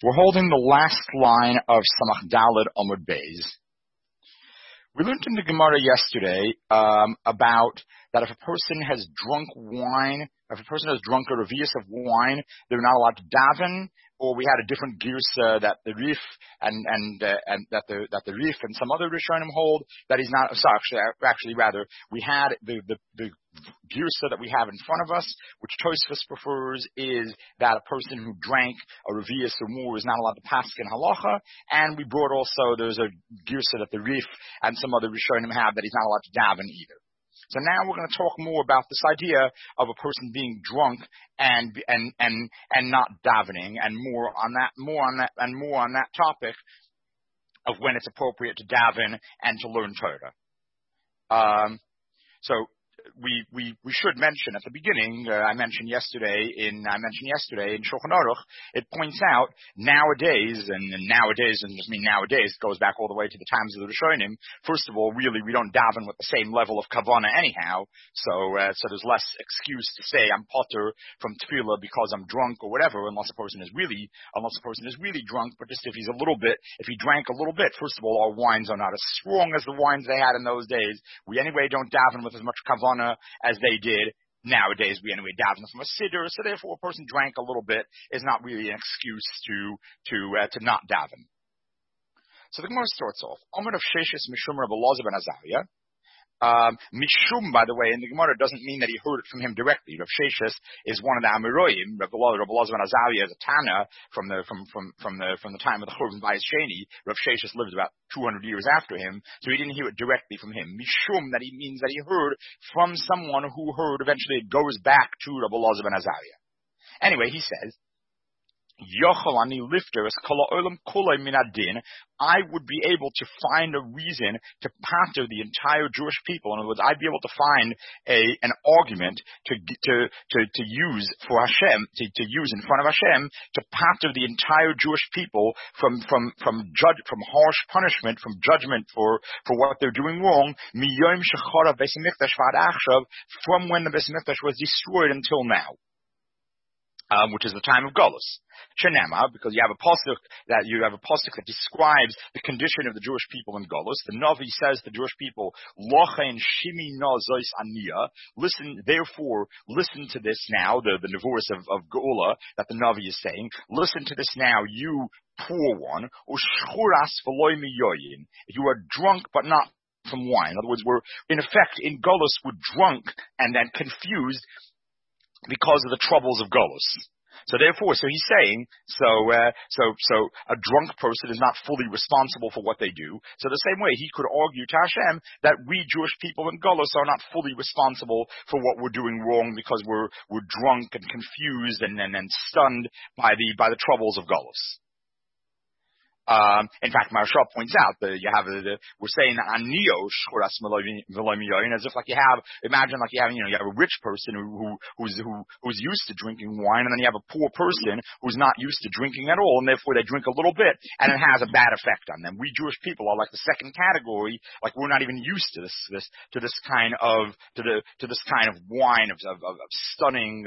We're holding the last line of Samach Daled Amud Beis. We learned in the Gemara yesterday about that if a person has drunk wine, if a person has drunk a revius of wine, they're not allowed to daven. Or we had a different girsa that the Rif and that the Rif and some other Rishonim hold that he's not. Sorry, actually, rather we had the girsa that we have in front of us, which Tosfos prefers, is that a person who drank a revius or more is not allowed to paskin halacha. And we brought also there's a girsa that the Rif and some other Rishonim have that he's not allowed to daven either. So now we're going to talk more about this idea of a person being drunk and not davening, and more on that topic of when it's appropriate to daven and to learn Torah. So we should mention at the beginning. I mentioned yesterday in Shulchan Aruch. It points out nowadays, and nowadays doesn't just mean nowadays. It goes back all the way to the times of the Rishonim. First of all, really, we don't daven with the same level of kavana anyhow. So there's less excuse to say I'm potter from tefillah because I'm drunk or whatever, unless a person is really drunk. But just if he drank a little bit. First of all, our wines are not as strong as the wines they had in those days. We anyway don't daven with as much kavana as they did. Nowadays, we anyway daven from a siddur, so therefore a person drank a little bit is not really an excuse to not daven. So the Gemara starts off. Amar of Sheshes Mishum Rabbi Elazar ben Azariah. Mishum, by the way, in the Gemara doesn't mean that he heard it from him directly. Rav Sheshes is one of the Amoraim. Rabbi Elazar ben Azariah is a Tana from the time of the Churban Bayis Sheni. Rav Sheshes lived about 200 years after him, so he didn't hear it directly from him. Mishum, that he means that he heard from someone who heard. Eventually, it goes back to Rabbi Elazar ben Azariah. Anyway, he says, I would be able to find a reason to pater the entire Jewish people. In other words, I'd be able to find an argument to use for Hashem, to use in front of Hashem, to pater the entire Jewish people from harsh punishment, from judgment for what they're doing wrong, from when the Beis Mikdash was destroyed until now. Which is the time of Golus. Shenema, because you have a pasuk that describes the condition of the Jewish people in Golus. The Navi says to the Jewish people, Lochen shimi na zois aniya. Listen to this now, the Nevuos of Geula that the Navi is saying. Listen to this now, you poor one. Ushchuras v'loy miyoyin. You are drunk but not from wine. In other words, in effect, in Golus, we're drunk and then confused because of the troubles of Golus. So therefore, he's saying, a drunk person is not fully responsible for what they do. So the same way, he could argue to Hashem that we Jewish people in Golus are not fully responsible for what we're doing wrong because we're drunk and confused and stunned by the troubles of Golus. In fact, Maharsha points out that we're saying that Aniyo Shchuras V'Loy as if you have a rich person who's used to drinking wine, and then you have a poor person who's not used to drinking at all, and therefore they drink a little bit, and it has a bad effect on them. We Jewish people are like the second category, like we're not even used to this kind of wine of stunning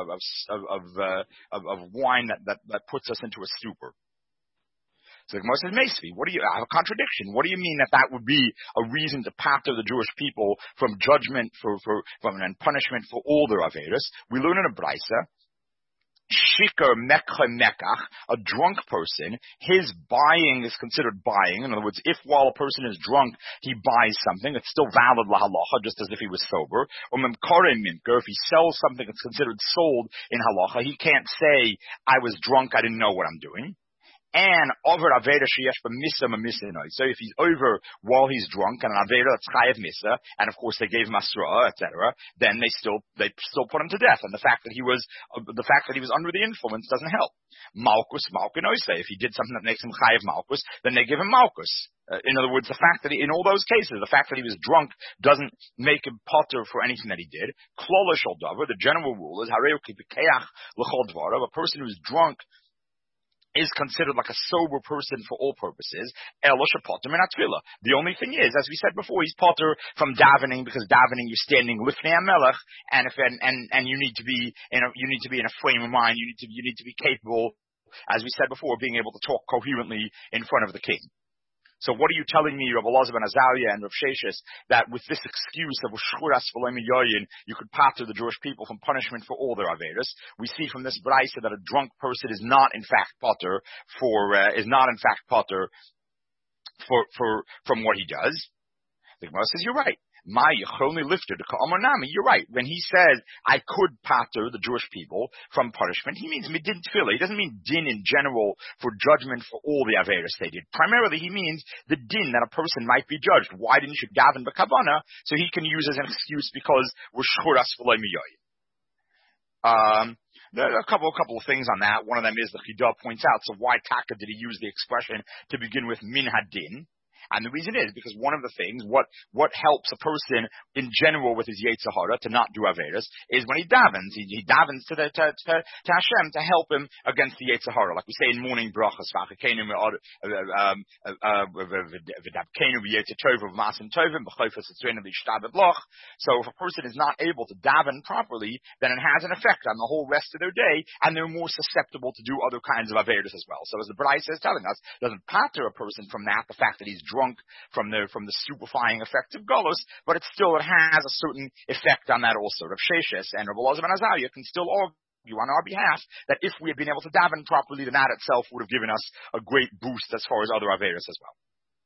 of wine that puts us into a stupor. So the Gemara says, Meisvi, I have a contradiction. What do you mean that would be a reason to pater the Jewish people from judgment and punishment for all their Averis? We learn in a Braisa, Shikar Mekha Mekach, a drunk person, his buying is considered buying. In other words, if while a person is drunk, he buys something, it's still valid lahalacha, just as if he was sober. Or Memkare Mimker, if he sells something that's considered sold in halacha, he can't say, I was drunk, I didn't know what I'm doing. And over Aveda Sheyesh B'Misa Mamisinoi. So if he's over while he's drunk and an Aveda that's Chayav Misa, and of course they gave him Asra, etc., then they still put him to death. And the fact that he was under the influence doesn't help. Malkus Malkinoise. If he did something that makes him Chayav Malkus, then they give him Malkus. In other words, the fact that in all those cases, the fact that he was drunk doesn't make him potter for anything that he did. Klolish Davar, the general rule is Hareuki B'Keach L'Chol Dvarav, a person who's drunk is considered like a sober person for all purposes. The only thing is, as we said before, he's potter from davening, because davening you're standing lifnei HaMelech, and you need to be in a frame of mind. You need to be capable as we said before, being able to talk coherently in front of the king. So what are you telling me, Rabbi Elazar ben Azariah and Rav Sheshes, that with this excuse of Shchuras v'lo miyoyin, you could pater the Jewish people from punishment for all their averos? We see from this brayso that a drunk person is not in fact pater from what he does. The Gemara says you're right. You're right. When he says, I could pater the Jewish people from punishment, he means midin tefillah. He doesn't mean din in general for judgment for all the averos they did. Primarily, he means the din that a person might be judged. Why didn't you daven b'kavana? So he can use as an excuse because we're shuras v'lo miyoyin. There are a couple of things on that. One of them is the Chidah points out, so why taka did he use the expression to begin with min hadin? And the reason is because one of the things, what helps a person in general with his Yetzer Hara to not do Averos is when he davens. He davens to Hashem to help him against the Yetzer Hara. Like we say in morning brachas, so if a person is not able to daven properly, then it has an effect on the whole rest of their day, and they're more susceptible to do other kinds of Averos as well. So as the brayso is telling us, it doesn't pater a person from that, the fact that he's drunk from the stupefying effects of Golos, but it has a certain effect on that also. Rav Sheshes and Rabbi Elazar ben Azariah can still argue on our behalf that if we had been able to daven properly, then that itself would have given us a great boost as far as other averos as well.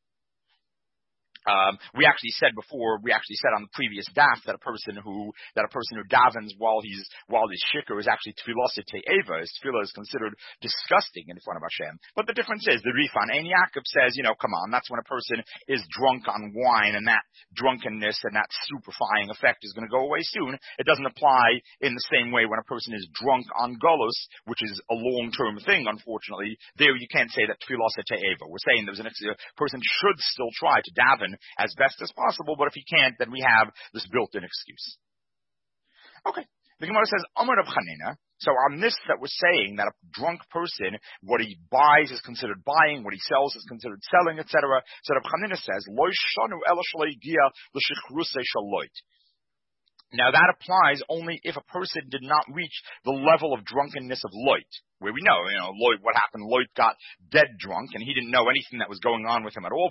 We actually said on the previous daf that a person who davens while he's shikar is actually tefillah te'eva. His tefillah is considered disgusting in front of Hashem. But the difference is the Rifan Ein Yaakov says, come on, that's when a person is drunk on wine, and that drunkenness and that stupefying effect is going to go away soon. It doesn't apply in the same way when a person is drunk on golos, which is a long-term thing, unfortunately. There you can't say that tefillah te'eva. We're saying a person should still try to daven as best as possible, but if he can't, then we have this built-in excuse. Okay. The Gemara says, Amar Rav Chanina. So on this that we're saying that a drunk person, what he buys is considered buying, what he sells is considered selling, etc. So Rav Chanina says, Lo shanu ela shalei gia l'shichrusei shaloit. Now that applies only if a person did not reach the level of drunkenness of loit, where we know, Loit, what happened, Loit got dead drunk, and he didn't know anything that was going on with him at all.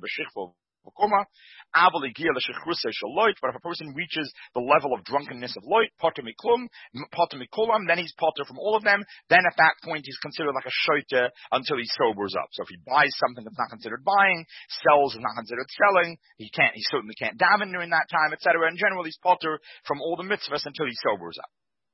But if a person reaches the level of drunkenness of loit, potter mikulam, then he's potter from all of them. Then at that point he's considered like a shoita until he sobers up. So if he buys something that's not considered buying, sells is not considered selling, he certainly can't daven during that time, etc. In general, he's potter from all the mitzvahs until he sobers up.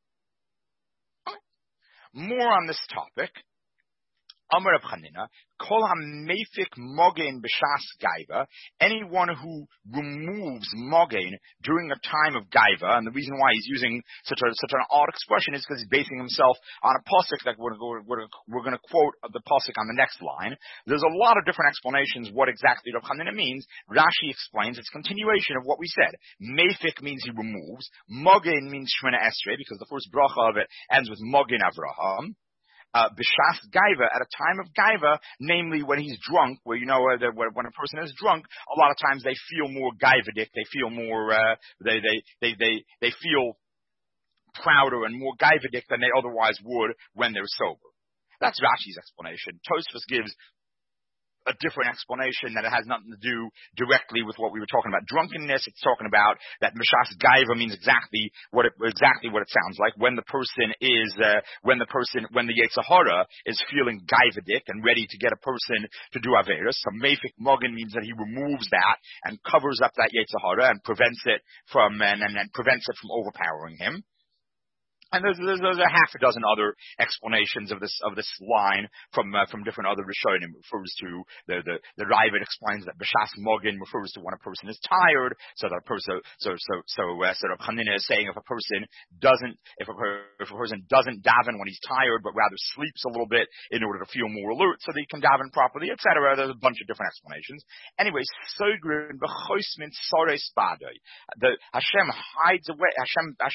More on this topic. Amar Rav Chanina, Kol ha-mefik mogen b'shas gaiva, anyone who removes mogen during a time of gaiva, and the reason why he's using such an odd expression is because he's basing himself on a pasuk that we're going to quote the pasuk on the next line. There's a lot of different explanations what exactly Rav Chanina means. Rashi explains it's continuation of what we said. Mefik means he removes. Mogen means Shemona Esrei, because the first bracha of it ends with Mogen Avraham. B'shas gaiva, at a time of gaiva, namely when he's drunk, where when a person is drunk, a lot of times they feel more gaivadik, they feel more, they feel prouder and more gaivadik than they otherwise would when they're sober. That's Rashi's explanation. Tosfos gives a different explanation that it has nothing to do directly with what we were talking about drunkenness. It's talking about that Mishas Gaiva means exactly what it sounds like. When the person is, when the Yetzer Hara is feeling Gaivadik and ready to get a person to do Averis. So Mefik Mogen means that he removes that and covers up that Yetzer Hara and prevents it from overpowering him. And there's a half a dozen other explanations of this line from different other Rishonim. It refers to the Ravid explains that B'shas Mogen refers to when a person is tired. So that a person sort of Chanina is saying if a person doesn't daven when he's tired, but rather sleeps a little bit in order to feel more alert, so that he can daven properly, etc. There's a bunch of different explanations. Anyway, Sogrin b'choismin sores badoi. The Hashem hides away. Hashem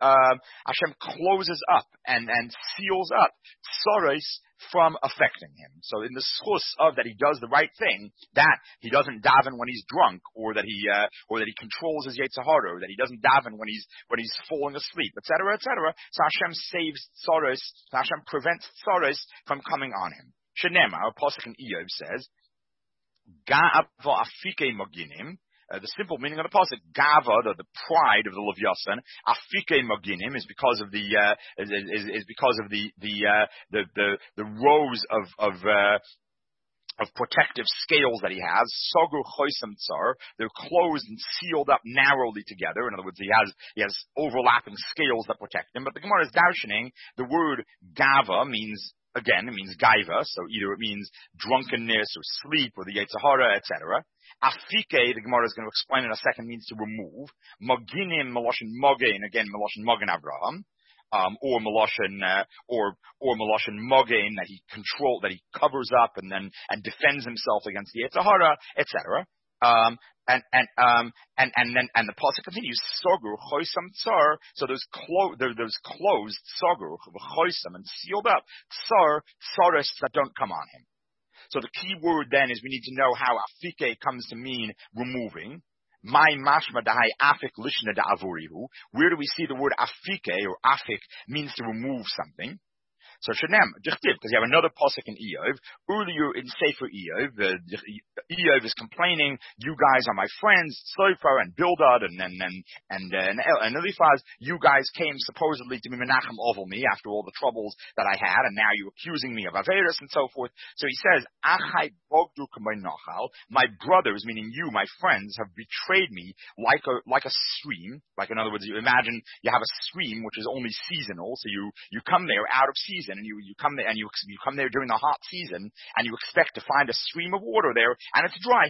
Hashem closes up and seals up tsaros from affecting him. So in the schus of that he does the right thing, that he doesn't daven when he's drunk, or that he controls his Yetzer Hara, or that he doesn't daven when he's falling asleep, etc., etc. So Hashem saves tsaros, so Hashem prevents tsaros from coming on him. Shenema, our pasuk in Iyov says, Ga'ava afike maginim. The simple meaning of the pasuk, Gava, the pride of the Levyasan, Afike Maginim, is because of the rows of protective scales that he has. Sogur Choisam Tsar, they're closed and sealed up narrowly together. In other words, he has overlapping scales that protect him. But the Gemara is darshaning the word Gava means. Again, it means gaiva, so either it means drunkenness or sleep or the Yetzer Hara, etc. Afike, the Gemara is going to explain in a second, means to remove. Maginim, Meloshin Mogain, again, Meloshin Mogain Abraham, or Meloshin Mogain, that he covers up and defends himself against the Yetzer Hara, etc. And the pasuk continues, Sogur Choisam Tsar, so those closed Sogur Choisam and sealed up Tsar Tsaris that don't come on him. So the key word then is we need to know how Afike comes to mean removing. My mashma dahai afik lishna da avurihu. Where do we see the word Afike or Afik means to remove something? So Shenem, Dichtiv, because you have another pasuk in Iyov. Earlier in Sefer Iyov, Iyov is complaining, you guys are my friends, Tzlofar and Bildad and Eliphaz, you guys came supposedly to be Menachem over me after all the troubles that I had, and now you're accusing me of Averis and so forth. So he says, Achai bogdu k'may nachal, my brothers, meaning you, my friends, have betrayed me like a stream. Like, in other words, you imagine you have a stream which is only seasonal, so you come there out of season, and you come there and you come there during the hot season, and you expect to find a stream of water there, and it's dry.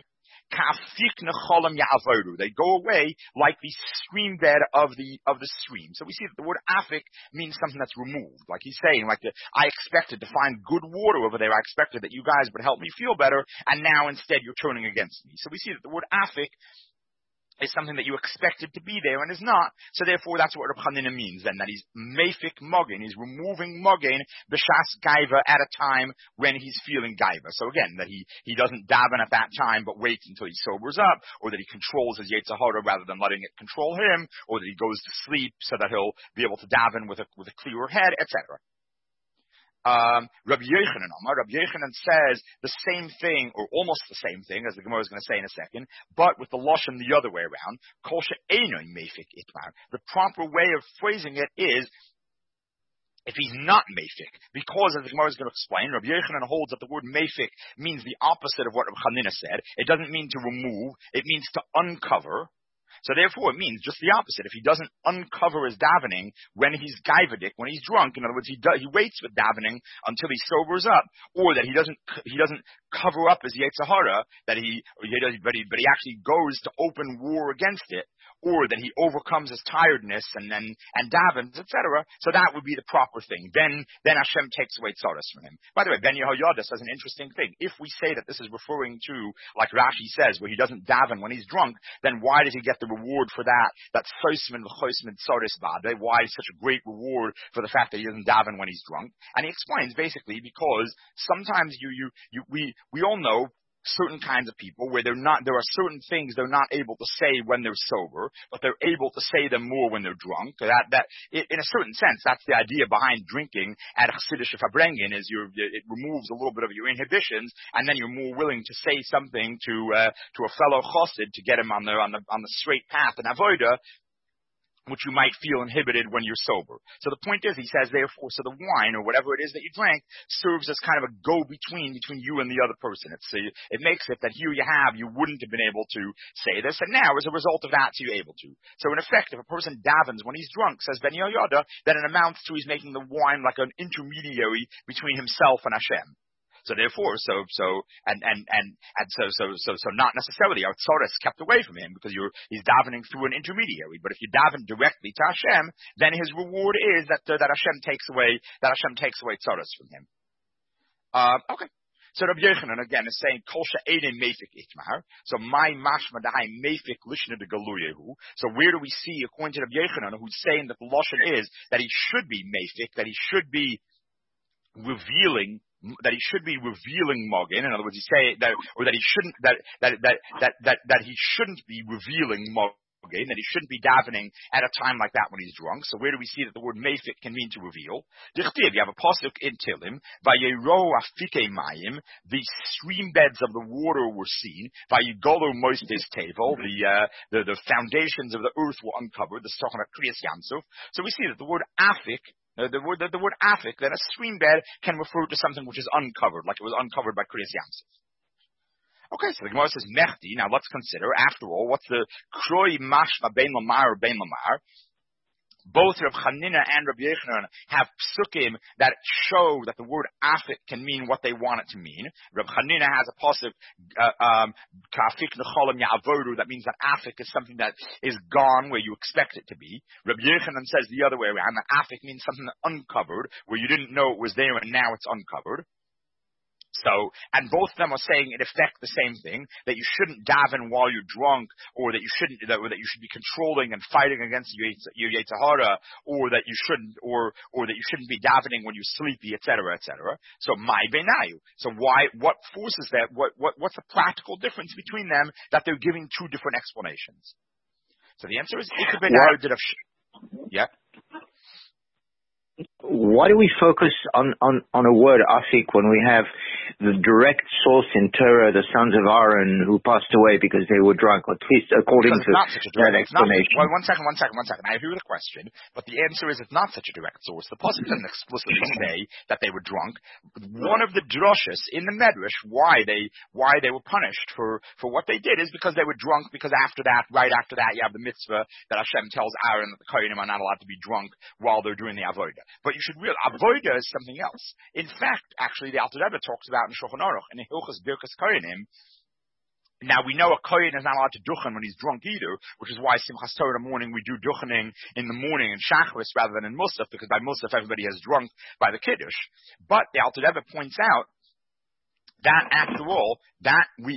They go away like the stream bed of the stream. So we see that the word afik means something that's removed. Like he's saying, I expected to find good water over there. I expected that you guys would help me feel better, and now instead you're turning against me. So we see that the word afik is something that you expected to be there and is not. So therefore, that's what Reb Chanina means then, that he's mefik mogin, he's removing mogin, b'shas gaiva, at a time when he's feeling gaiva. So again, that he doesn't daven at that time, but waits until he sobers up, or that he controls his Yetzer Hara rather than letting it control him, or that he goes to sleep so that he'll be able to daven with a clearer head, etc. Rabbi Yochanan says the same thing, or almost the same thing, as the Gemara is going to say in a second, but with the lashon the other way around. Kol she'eino mefik itmar. The proper way of phrasing it is, if he's not mefik, because as the Gemara is going to explain, Rabbi Yochanan holds that the word mefik means the opposite of what Rabbi Chanina said. It doesn't mean to remove; it means to uncover. So therefore, it means just the opposite. If he doesn't uncover his davening when he's gaivadik, when he's drunk, in other words, he waits with davening until he sobers up, or that he doesn't cover up his Yetzer Hara, but he actually goes to open war against it, or that he overcomes his tiredness and davens, etc. So that would be the proper thing. Then Hashem takes away tzaras from him. By the way, Ben Yehoyada says an interesting thing. If we say that this is referring to, like Rashi says, where he doesn't daven when he's drunk, then why does he get the reward for that? That's choisman v'choisman tzaras bad. Why such a great reward for the fact that he doesn't daven when he's drunk? And he explains basically because sometimes we all know certain kinds of people where there are certain things they're not able to say when they're sober, but they're able to say them more when they're drunk. That in a certain sense, that's the idea behind drinking at Chassidish Fabrengen, is it removes a little bit of your inhibitions, and then you're more willing to say something to a fellow chassid to get him on the straight path in avoda, which you might feel inhibited when you're sober. So the point is, he says, therefore, so the wine or whatever it is that you drank serves as kind of a go-between between you and the other person. It makes it that here you wouldn't have been able to say this, and now as a result of that, you're able to. So in effect, if a person davens when he's drunk, says Ben Yehoyada, then it amounts to he's making the wine like an intermediary between himself and Hashem. So therefore, so not necessarily are tzaras kept away from him because he's davening through an intermediary. But if you daven directly to Hashem, then his reward is that Hashem takes away tzaras from him. Okay. So Rabbi Yochanan again is saying kol she'ein meifik itmar. So my mashma dahai meifik lishna de galuyehu. So where do we see, according to Rabbi Yochanan, who's saying that the lashon is that he should be meifik, that he should be revealing Mogin. In other words, he say that, or that he shouldn't, that he shouldn't be revealing Mogin, that he shouldn't be davening at a time like that when he's drunk. So where do we see that the word meifik can mean to reveal? Dichtiv, you have a pasuk in Tilim, vayero afike mayim, the stream beds of the water were seen, vayigolo moistes tevel, the foundations of the earth were uncovered. This is talking about Kriyas Yamsuf. So we see that the word afik, the word afik, that a stream bed can refer to something which is uncovered, like it was uncovered by Kriyas Yamsuf. Okay, so the Gemara says Mechdi. Now let's consider, after all, what's the Kroi Mashma Bein Lamar or Bein Lamar? Both Reb Chanina and Reb Yochanan have psukim that show that the word afik can mean what they want it to mean. Reb Chanina has a pasuk, kafik necholim ya'avodu, that means that afik is something that is gone where you expect it to be. Reb Yochanan says the other way around, that afik means something uncovered, where you didn't know it was there and now it's uncovered. So, and both of them are saying in effect the same thing, that you shouldn't daven while you're drunk, or that you should be controlling and fighting against your Yetzer Hara, or that you shouldn't be davening when you're sleepy, etc., etc. So, my benayu. So what forces that, what's the practical difference between them that they're giving two different explanations? So the answer is, yeah. Why do we focus on a word afik when we have the direct source in Torah, the sons of Aaron who passed away because they were drunk, or at least according to that explanation? One second. I hear the question, but the answer is it's not such a direct source. The pasuk doesn't explicitly say that they were drunk. One of the drushes in the Medrash why they were punished for what they did is because they were drunk. Because right after that, you have the mitzvah that Hashem tells Aaron that the Kohanim are not allowed to be drunk while they're doing the avodah. But you should realize, avodah is something else. In fact, actually, the Alter Rebbe talks about in Shulchan Aruch, in the Hilchos Birkas Kohanim. Now, we know a Kohen is not allowed to duchen when he's drunk either, which is why Simchas Torah in the morning, we do duchening in the morning in Shacharis rather than in Musaf, because by Musaf everybody has drunk by the Kiddush. But the Alter Rebbe points out that after all, that we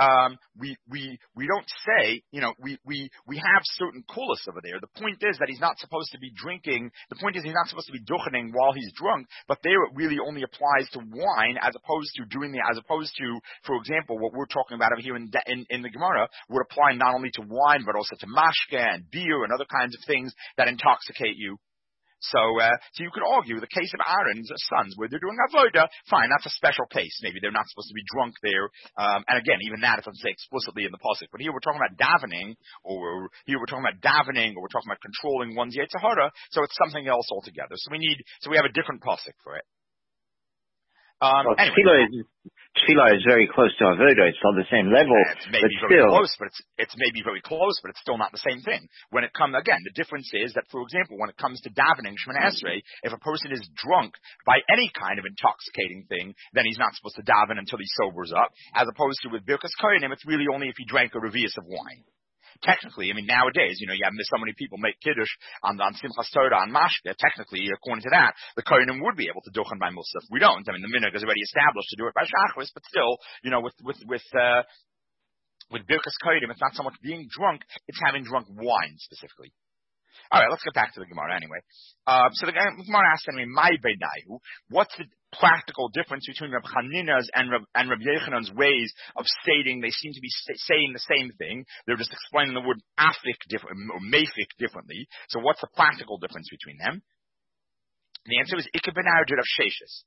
don't say, we have certain kulas over there. The point is that he's not supposed to be drinking. The point is he's not supposed to be duchening while he's drunk. But there it really only applies to wine, as opposed to, for example, what we're talking about over here in the Gemara would apply not only to wine but also to mashke and beer and other kinds of things that intoxicate you. So you could argue the case of Aaron's sons, where they're doing avodah, fine, that's a special case. Maybe they're not supposed to be drunk there. And again, even that it doesn't say explicitly in the pasuk. But here we're talking about davening, or we're talking about controlling one's Yetzer Hara. So it's something else altogether. So we have a different pasuk for it. Anyway. Tefillah is very close to avodah. It's on the same level. It's maybe very close, but it's maybe very close, but it's still not the same thing. When it comes, again, the difference is that, for example, when it comes to davening Shemona Esrei, if a person is drunk by any kind of intoxicating thing, then he's not supposed to daven until he sobers up. As opposed to with Birkas Kohanim, it's really only if he drank a revius of wine. Technically, nowadays, you have so many people make Kiddush on Simchas Torah, on Mashke. Technically, according to that, the Kohanim would be able to duchen by Musaf. We don't. The minhag is already established to do it by Shacharis, but still, with Birkas Kohanim, it's not so much being drunk, it's having drunk wine specifically. All right, let's get back to the Gemara anyway. So the Gemara asks anyway, my beinayu, what's the practical difference between Reb Chanina's and Reb Yochanan's ways of stating? They seem to be saying the same thing. They're just explaining the word afik or meifik differently. So what's the practical difference between them? The answer is Ikka ben Arjud of Sheshis.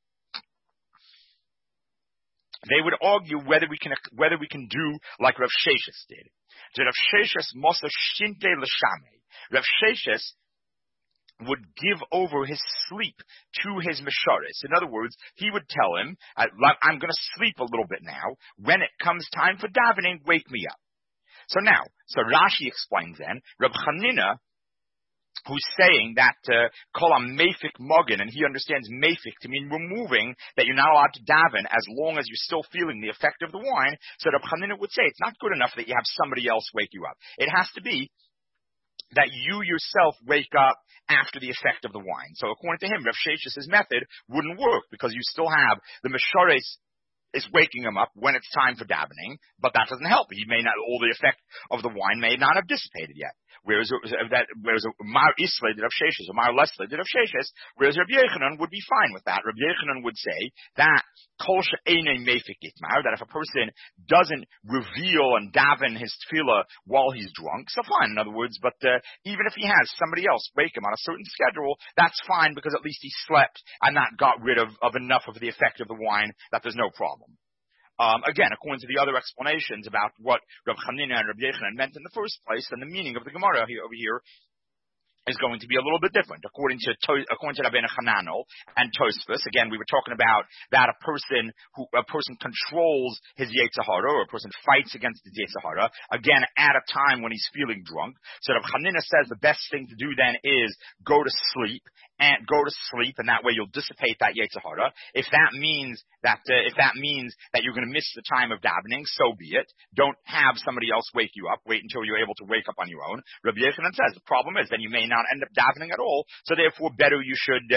They would argue whether we can do like Rav Sheshis did. So Rav Sheshis mosa shinte l'shamei. Rav Sheshis would give over his sleep to his Mesharis. In other words, he would tell him, I'm going to sleep a little bit now. When it comes time for davening, wake me up. So Rashi explains then, Reb Chanina, who's saying that kolam meifik mogin, and he understands meifik to mean removing, that you're not allowed to daven as long as you're still feeling the effect of the wine. So Reb Chanina would say it's not good enough that you have somebody else wake you up. It has to be that you yourself wake up after the effect of the wine. So according to him, Rav Sheshis' method wouldn't work because you still have the Meshares is waking him up when it's time for davening, but that doesn't help. He may not, all the effect of the wine may not have dissipated yet. Whereas Mar Isle did of Sheshes, or Mar Leslie did of Sheshes, whereas Rabbi Yechanan would be fine with that. Rabbi Yechanan would say that Kol she'enei mefik itmar, that if a person doesn't reveal and daven his tefillah while he's drunk, so fine, in other words, but even if he has somebody else wake him on a certain schedule, that's fine because at least he slept and not got rid of enough of the effect of the wine that there's no problem. Again, according to the other explanations about what Rav Chanina and Rav Yechanan meant in the first place, then the meaning of the Gemara over here is going to be a little bit different. According to Rabbeinu Hananel and Tosfos, again, we were talking about that a person controls his Yetzer Hara, or a person fights against his Yetzer Hara, again, at a time when he's feeling drunk. So Rav Chanina says the best thing to do then is go to sleep, and that way you'll dissipate that Yetzer Hara. If that means that you're going to miss the time of davening, so be it. Don't have somebody else wake you up. Wait until you're able to wake up on your own. Rabbi Yechanan says the problem is then you may not end up davening at all. So therefore, you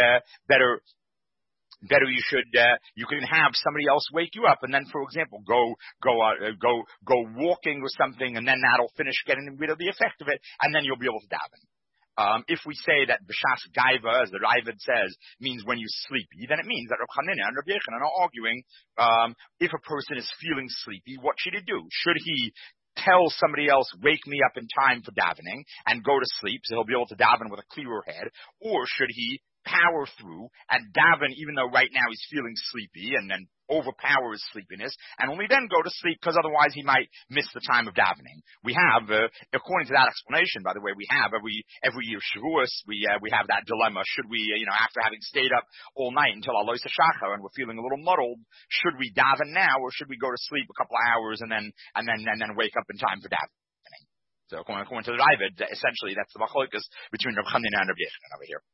can have somebody else wake you up, and then, for example, go walking or something, and then that'll finish getting rid of the effect of it, and then you'll be able to daven. If we say that b'shas gaiva, as the Raavad says, means when you're sleepy, then it means that Rav Chanina and Rav Yechanan are arguing, if a person is feeling sleepy, what should he do? Should he tell somebody else, wake me up in time for davening, and go to sleep so he'll be able to daven with a clearer head? Or should he power through and daven even though right now he's feeling sleepy, and then overpower his sleepiness, and only then go to sleep, because otherwise he might miss the time of davening? We have, according to that explanation, by the way, we have every year Shavuos, we have that dilemma. Should we, after having stayed up all night until Alois HaShachar and we're feeling a little muddled, should we daven now, or should we go to sleep a couple of hours and then wake up in time for davening? So according to the Raavad, essentially that's the machlokas between Rav Chanina and Rav Yechanan over here.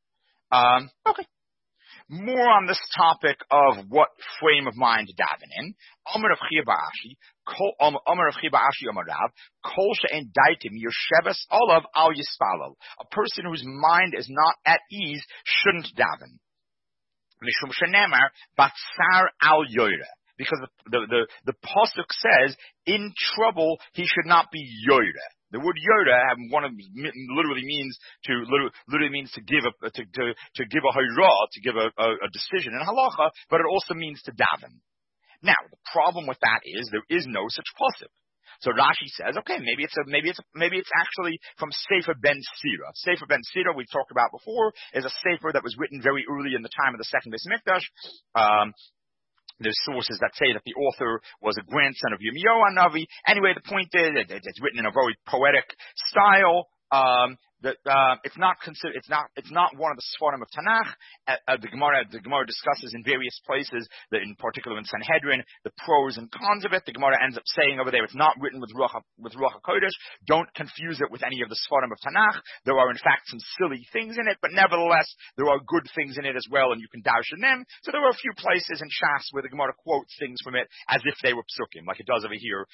Okay. More on this topic of what frame of mind to daven in. Amar Rav Chia bar Ashi, Amar Rav, Kol she'en daitim yosheves olav al yispalel. A person whose mind is not at ease shouldn't daven. Mishum shenemar batsar al yoyre. Because the pasuk says, in trouble he should not be yoyre. The word yoda literally means to give a hayrah, to give a decision in halacha, but it also means to daven. Now, the problem with that is there is no such pasuk. So Rashi says, okay, maybe it's actually from Sefer Ben Sira. Sefer Ben Sira, we've talked about before, is a sefer that was written very early in the time of the second Beis Mikdash. There's sources that say that the author was a grandson of Yirmiyahu Hanavi. Anyway, the point is it's written in a very poetic style. It's not one of the Sfarim of Tanakh. The Gemara discusses in various places, in particular in Sanhedrin, the pros and cons of it. The Gemara ends up saying over there, it's not written with Ruach HaKodesh. Don't confuse it with any of the Sfarim of Tanakh. There are in fact some silly things in it, but nevertheless there are good things in it as well, and you can darshan them. So there are a few places in Shas where the Gemara quotes things from it as if they were psukim, like it does over here,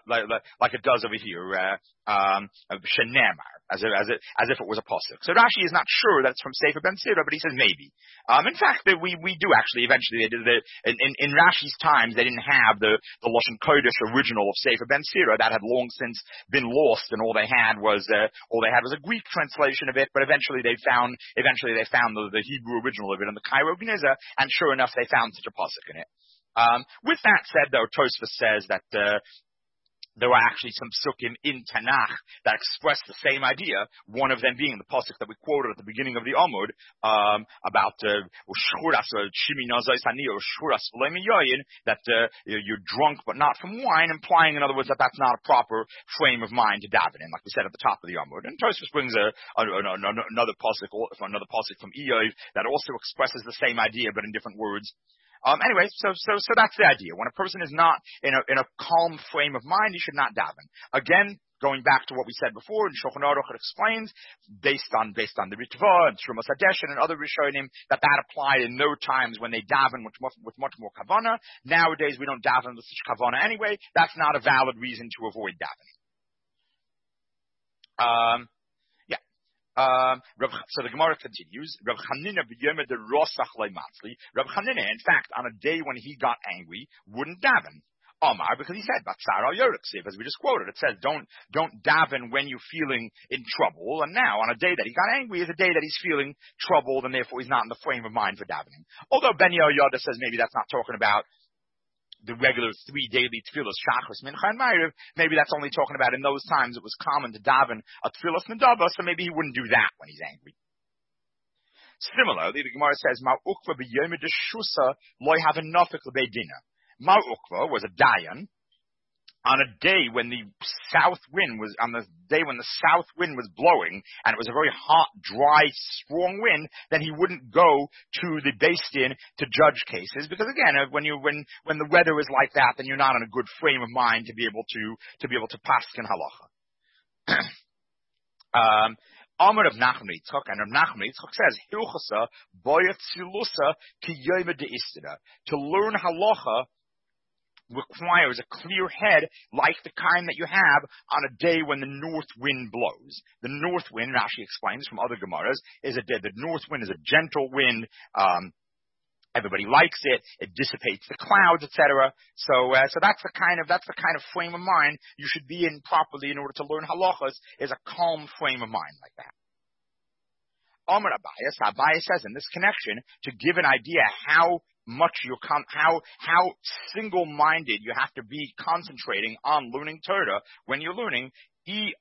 Shenemar, as if it was a pasuk. So Rashi is not sure that it's from Sefer Ben Sira, but he says maybe. In fact, we do actually eventually. They did in Rashi's times. They didn't have the Lashon Kodesh original of Sefer Ben Sira. That had long since been lost, and all they had was a Greek translation of it. But eventually they found the Hebrew original of it in the Cairo Geniza, and sure enough, they found such a pasuk in it. With that said, though, Tosfos says that there are actually some psukim in Tanakh that express the same idea, one of them being the pasuk that we quoted at the beginning of the Amud, about Ushchuras, or Shimi Nazais Hani, or Ushchuras that you're drunk but not from wine, implying, in other words, that that's not a proper frame of mind to daven in, like we said at the top of the Amud. And Tosfos brings another pasuk from Iyov that also expresses the same idea, but in different words. Anyway, so that's the idea. When a person is not in a calm frame of mind, he should not daven. Again, going back to what we said before, and Shulchan Aruch explains, based on the Ritva and Trumas Hadeshin and other Rishonim, that applied in no times when they daven with much more kavana. Nowadays, we don't daven with such kavana anyway. That's not a valid reason to avoid davening. So the Gemara continues. Reb Chanina, in fact, on a day when he got angry, wouldn't daven. Omar, because he said, Batsar al Yoriksiv, as we just quoted, it says, don't daven when you're feeling in trouble. And now, on a day that he got angry, is a day that he's feeling troubled, and therefore he's not in the frame of mind for davening. Although Ben Yehoyada says maybe that's not talking about the regular 3 daily tefillas, Shachris, Mincha, and Ma'ariv. Maybe that's only talking about in those times it was common to daven a tefillas nedava, so maybe he wouldn't do that when he's angry. Similarly, the Gemara says, Mar Ukva b'yom deshusa loy have enough l'beidina. Mar Ukva was a dayan on a day when the south wind was blowing, and it was a very hot, dry, strong wind, then he wouldn't go to the Beis Din to judge cases, because again, when the weather is like that, then you're not in a good frame of mind to be able to paskin halacha. Amar of Nachman Yitzchak, and Nachman Yitzchak says, Hilchasa boyat silusa ki yoma deistida. To learn halacha requires a clear head like the kind that you have on a day when the north wind blows. The north wind, Rashi explains from other Gemaras, the north wind is a gentle wind. Everybody likes it. It dissipates the clouds, etc. So that's the kind of frame of mind you should be in properly in order to learn halachas, is a calm frame of mind like that. Amar Abayas says in this connection, to give an idea how single-minded you have to be concentrating on learning Torah when you're learning. If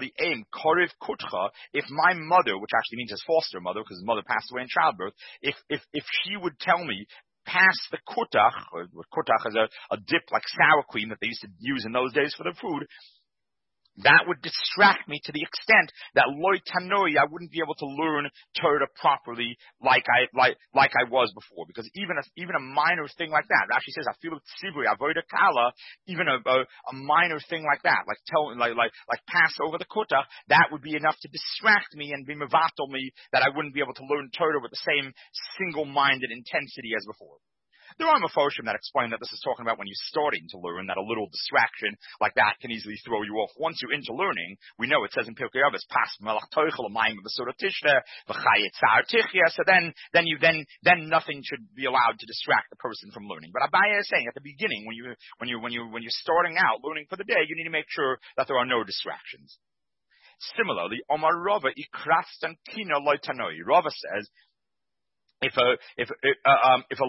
my mother, which actually means his foster mother, because his mother passed away in childbirth, if she would tell me, pass the kutach, or kutach is a dip like sour cream that they used to use in those days for their food, that would distract me to the extent that loy tanoi, I wouldn't be able to learn Torah properly like I was before. Because even a minor thing like that, Rashi says, I feel tziburi avoda kala, even a minor thing like that, like pass over the kutah, that would be enough to distract me and be mevatel me, that I wouldn't be able to learn Torah with the same single-minded intensity as before. There are Mefoshim that explain that this is talking about when you're starting to learn, that a little distraction like that can easily throw you off. Once you're into learning, we know it says in Pirkei Avos, "Pas melach toichel amayim b'sura tishta v'chayet tzar tichya." So then nothing should be allowed to distract the person from learning. But Abaye is saying at the beginning, when you're starting out learning for the day, you need to make sure that there are no distractions. Similarly, Omar Rava ikrastan kina loitanoi. Rava says, if a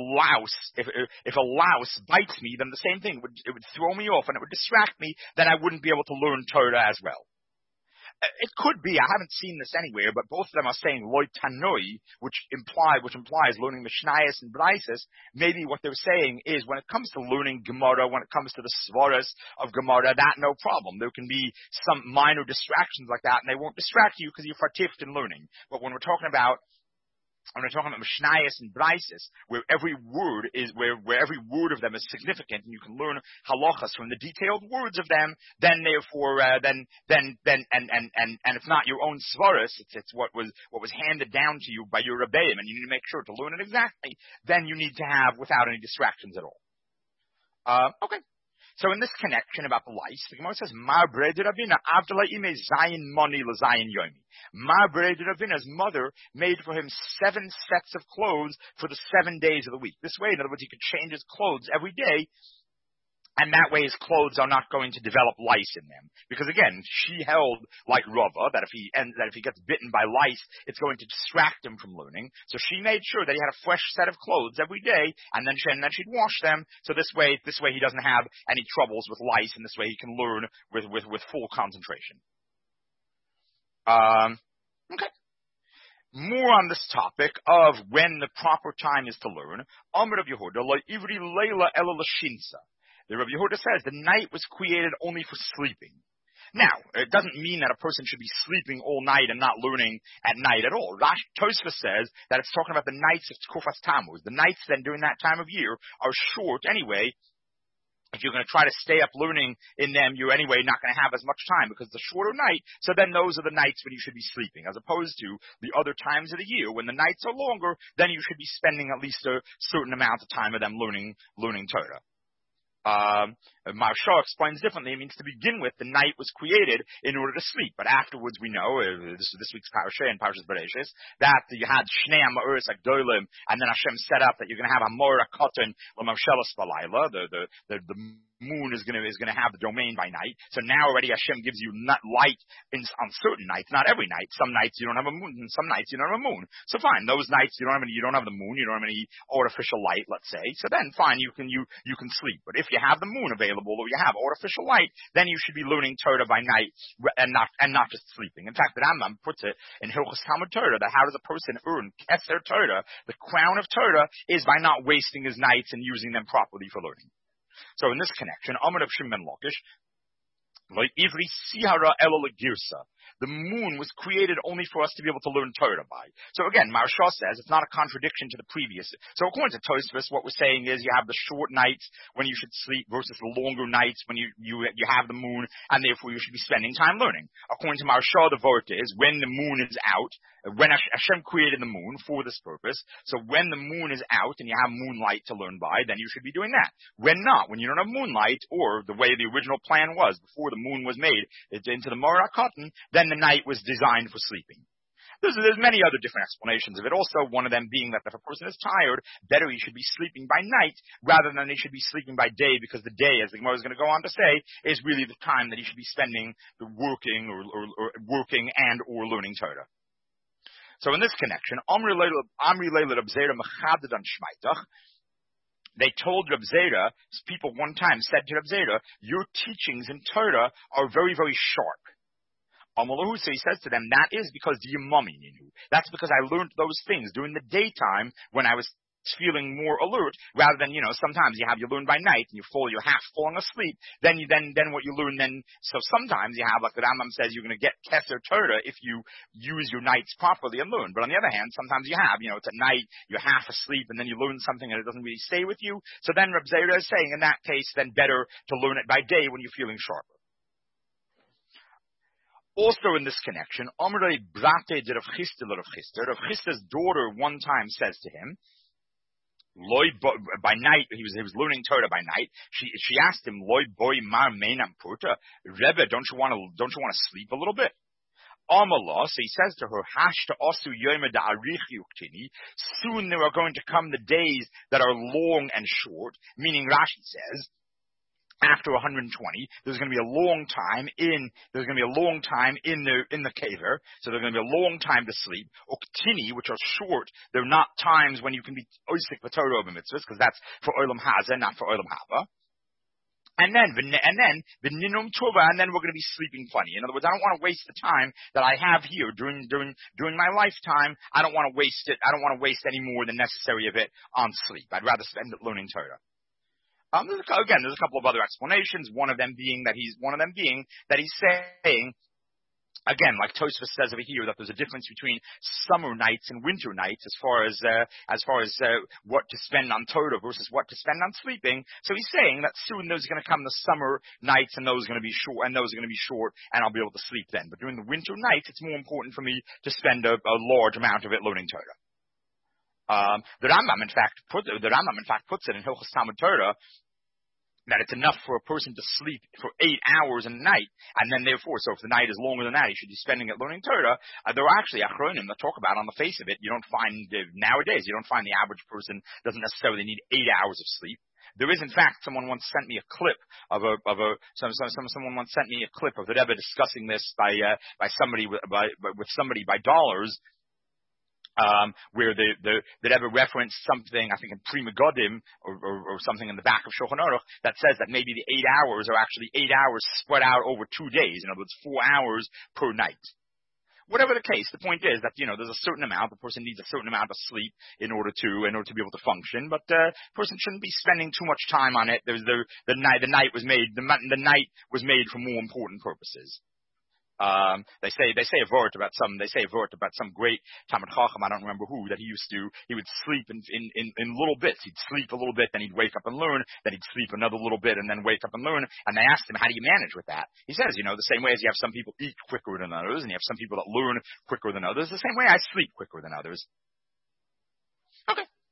louse bites me, then the same thing it would throw me off and it would distract me. Then I wouldn't be able to learn Torah as well. It could be, I haven't seen this anywhere, but both of them are saying loy tanoi, which implies learning Mishnayos and Braisos. Maybe what they're saying is when it comes to learning Gemara, when it comes to the svaras of Gemara, that no problem. There can be some minor distractions like that, and they won't distract you because you're fartift in learning. But when we're talking about Mishnayos and Braisos, where every word of them is significant, and you can learn halachas from the detailed words of them, then therefore, then it's not your own svaras, it's what was handed down to you by your rebbeim, and you need to make sure to learn it exactly. Then you need to have without any distractions at all. Okay. So in this connection about the lice, the Gemara says, Mar B'rei Ravina Avdala Ime Zayin Moni LaZayin Yomi. Mar B'rei Ravina's mother made for him 7 sets of clothes for the 7 days of the week. This way, in other words, he could change his clothes every day, and that way his clothes are not going to develop lice in them. Because again, she held like Rava, that if he gets bitten by lice, it's going to distract him from learning. So she made sure that he had a fresh set of clothes every day, and then she'd wash them. So this way he doesn't have any troubles with lice, and this way he can learn with full concentration. Okay. More on this topic of when the proper time is to learn. Amar Rav Yehuda lo ivri leila ela l'shinsa. The Rav Yehuda says the night was created only for sleeping. Now, it doesn't mean that a person should be sleeping all night and not learning at night at all. Tosfos says that it's talking about the nights of Tkufas Tammuz. The nights then during that time of year are short anyway. If you're going to try to stay up learning in them, you're anyway not going to have as much time because it's a shorter night. So then those are the nights when you should be sleeping, as opposed to the other times of the year when the nights are longer. Then you should be spending at least a certain amount of time of them learning Torah. Maharsha explains differently. It means to begin with, the night was created in order to sleep. But afterwards, we know, this week's parasha and Parashas Bereshis, that you had Shnei HaMa'oros HaGdolim, and then Hashem set up that you're going to have Amor HaKoton L'Mavshelas Balayla. The moon is going to have the domain by night. So now already Hashem gives you light on certain nights, not every night. Some nights you don't have a moon, and some nights you don't have a moon. So fine, those nights you don't have the moon, you don't have any artificial light, let's say. So then fine, you can sleep. But if you have the moon available or you have artificial light, then you should be learning Torah by night and not just sleeping. In fact, the Rambam puts it in Hilchos Talmud Torah that how does a person earn Keser Torah? The crown of Torah is by not wasting his nights and using them properly for learning. So in this connection, Amar of Shimon ben Lakish, Ivri Sihara Elo Girsa. The moon was created only for us to be able to learn Torah by. So again, Maharsha says it's not a contradiction to the previous. So according to Tosfos, what we're saying is you have the short nights when you should sleep versus the longer nights when you have the moon, and therefore you should be spending time learning. According to Maharsha, the vort is when the moon is out, when Hashem created the moon for this purpose. So when the moon is out and you have moonlight to learn by, then you should be doing that. When not, when you don't have moonlight, or the way the original plan was before the moon was made into the Morah Cotton, then the night was designed for sleeping. There's many other different explanations of it. Also, one of them being that if a person is tired, better he should be sleeping by night rather than he should be sleeping by day, because the day, as the Gemara is going to go on to say, is really the time that he should be spending the working or working and or learning Torah. So in this connection, Amri Leila Abzera Mechaded on Shmaitach. They told Reb Zera, people one time said to Reb Zera, your teachings in Torah are very, very sharp. So he says to them, that is because that's because I learned those things during the daytime when I was feeling more alert, rather than, sometimes you learn by night and you're half falling asleep, then what you learn so sometimes you have, like the Rambam says, you're going to get Keser Torah if you use your nights properly and learn. But on the other hand, sometimes you have, it's at night, you're half asleep and then you learn something and it doesn't really stay with you. So then Reb Zera is saying, in that case, then better to learn it by day when you're feeling sharper. Also in this connection, Amrei Brate de Rav Chisda Rav Chisda. Rav Chisda's daughter one time says to him, by night, he was learning Torah by night. She asked him, Loi boy mar meinam purta. Rebbe, don't you want to sleep a little bit? Amala, so he says to her, Hashta osu yoyma da arich yuktini. Soon there are going to come the days that are long and short, meaning Rashi says, after 120, there's going to be a long time in the caver, so there's going to be a long time to sleep. Uktini, which are short, they're not times when you can be oisik v'torah over mitzvahs, because that's for olam haza, not for olam haba. And then v'ninum tova, and then we're going to be sleeping plenty. In other words, I don't want to waste the time that I have here during my lifetime. I don't want to waste it. I don't want to waste any more than necessary of it on sleep. I'd rather spend it learning Torah. There's a couple of other explanations. One of them being that he's saying, again, like Tosfos says over here, that there's a difference between summer nights and winter nights as far as what to spend on Torah versus what to spend on sleeping. So he's saying that soon there's going to come the summer nights, and those are going to be short, and I'll be able to sleep then. But during the winter nights, it's more important for me to spend a large amount of it learning Torah. The Rambam, in fact, puts it in Hilchos Talmud Torah that it's enough for a person to sleep for 8 hours a night, and then therefore, so if the night is longer than that, he should be spending it learning Torah. There are actually achronim that talk about on the face of it. Nowadays, you don't find the average person doesn't necessarily need 8 hours of sleep. There is, in fact, someone once sent me a clip someone once sent me a clip of the Rebbe discussing this by somebody by dollars. Where the Rebbe referenced something, I think in Pri Megadim or something in the back of Shulchan Aruch, that says that maybe the 8 hours are actually 8 hours spread out over 2 days. In other words, 4 hours per night. Whatever the case, the point is that, there's a certain amount, the person needs a certain amount of sleep in order to be able to function, but the person shouldn't be spending too much time on it. The night was made for more important purposes. They say a vort about some great Talmid Chacham, I don't remember who, that he would sleep in little bits. He'd sleep a little bit, then he'd wake up and learn, then he'd sleep another little bit and then wake up and learn. And they asked him, how do you manage with that? He says, the same way as you have some people eat quicker than others, and you have some people that learn quicker than others, the same way I sleep quicker than others. Okay.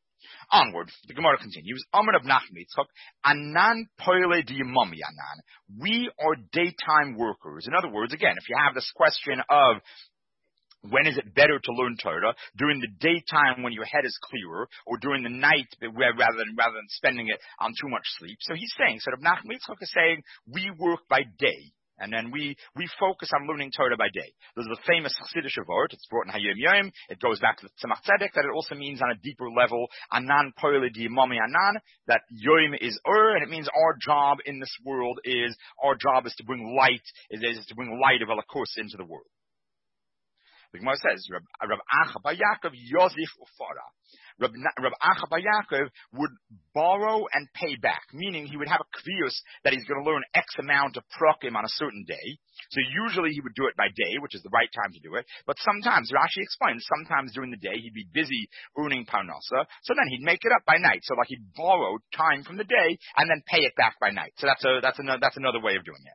Onward, the Gemara continues. Amar of Nachman Yitzchak, Anan poile diyamami anan. We are daytime workers. In other words, again, if you have this question of when is it better to learn Torah, during the daytime when your head is clearer, or during the night rather than spending it on too much sleep? So he's saying, so Rav Nachman Yitzchak is saying, we work by day. And then we focus on learning Torah by day. There's the famous Chassidish word. It's brought in Hayom Yom. It goes back to the Tzemach Tzedek, that it also means on a deeper level, Anan poile diyamami anan, that Yom is and it means our job in this world is to bring light, is to bring light of Elokus into the world. The Gemara says, Rav Acha bar Yaakov Yosef Ufara. Rav Acha bar Yaakov would borrow and pay back, meaning he would have a kvius that he's going to learn X amount of prakim on a certain day. So usually he would do it by day, which is the right time to do it. But sometimes, Rashi explains, sometimes during the day he'd be busy earning parnasa, so then he'd make it up by night. So like he'd borrow time from the day and then pay it back by night. So that's another way of doing it.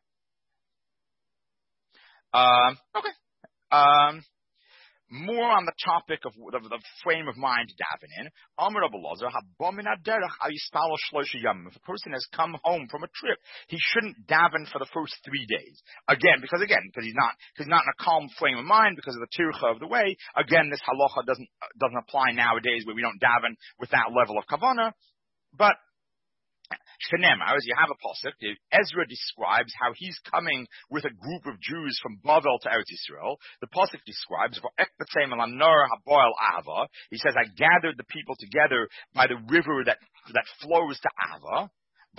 Okay. More on the topic of the frame of mind to daven in. Amar Rabbi Elazar, if a person has come home from a trip, he shouldn't daven for the first 3 days. Because he's not in a calm frame of mind because of the tircha of the way. Again, this halacha doesn't apply nowadays where we don't daven with that level of kavanah. But as you have a pasuk, Ezra describes how he's coming with a group of Jews from Bavel to Eretz Yisrael. The pasuk describes, he says, I gathered the people together by the river that flows to Ava.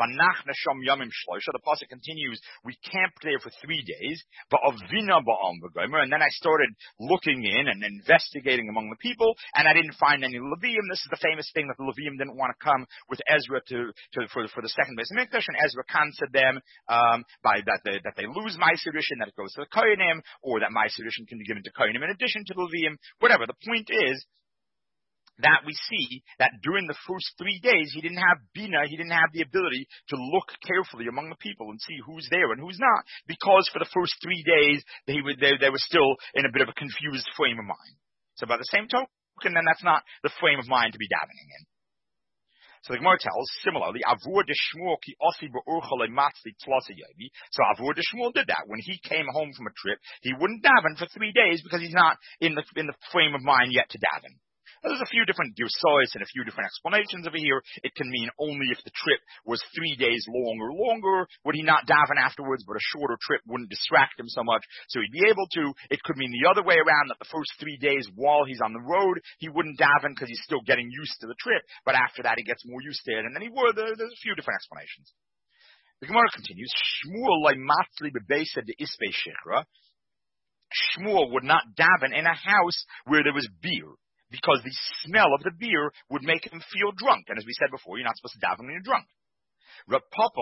The pasuk continues, we camped there for 3 days, and then I started looking in and investigating among the people, and I didn't find any Levium. This is the famous thing that the Levium didn't want to come with Ezra for the second Beis Hamikdash, and Ezra counseled them that they lose Ma'aser Rishon, that it goes to the Kohanim, or that Ma'aser Rishon can be given to Kohanim in addition to the Levium. Whatever. The point is that we see that during the first 3 days, he didn't have bina, he didn't have the ability to look carefully among the people and see who's there and who's not, because for the first 3 days, they were still in a bit of a confused frame of mind. So by the same token, then that's not the frame of mind to be davening in. So the Gemara tells, similarly, Avur de Shmuel ki osi be'urchalei matzli tlasa yomi. So Avur de Shmuel did that. When he came home from a trip, he wouldn't daven for 3 days because he's not in the frame of mind yet to daven. There's a few different girsos and a few different explanations over here. It can mean only if the trip was 3 days long or longer would he not daven afterwards, but a shorter trip wouldn't distract him so much, so he'd be able to. It could mean the other way around, that the first 3 days while he's on the road, he wouldn't daven because he's still getting used to the trip, but after that he gets more used to it, and then he would. There's a few different explanations. The Gemara continues, Shmuel matzli bebeisa de ispe shechra. Shmuel would not daven in a house where there was beer, because the smell of the beer would make him feel drunk. And as we said before, you're not supposed to daven when you're drunk. Rav Papa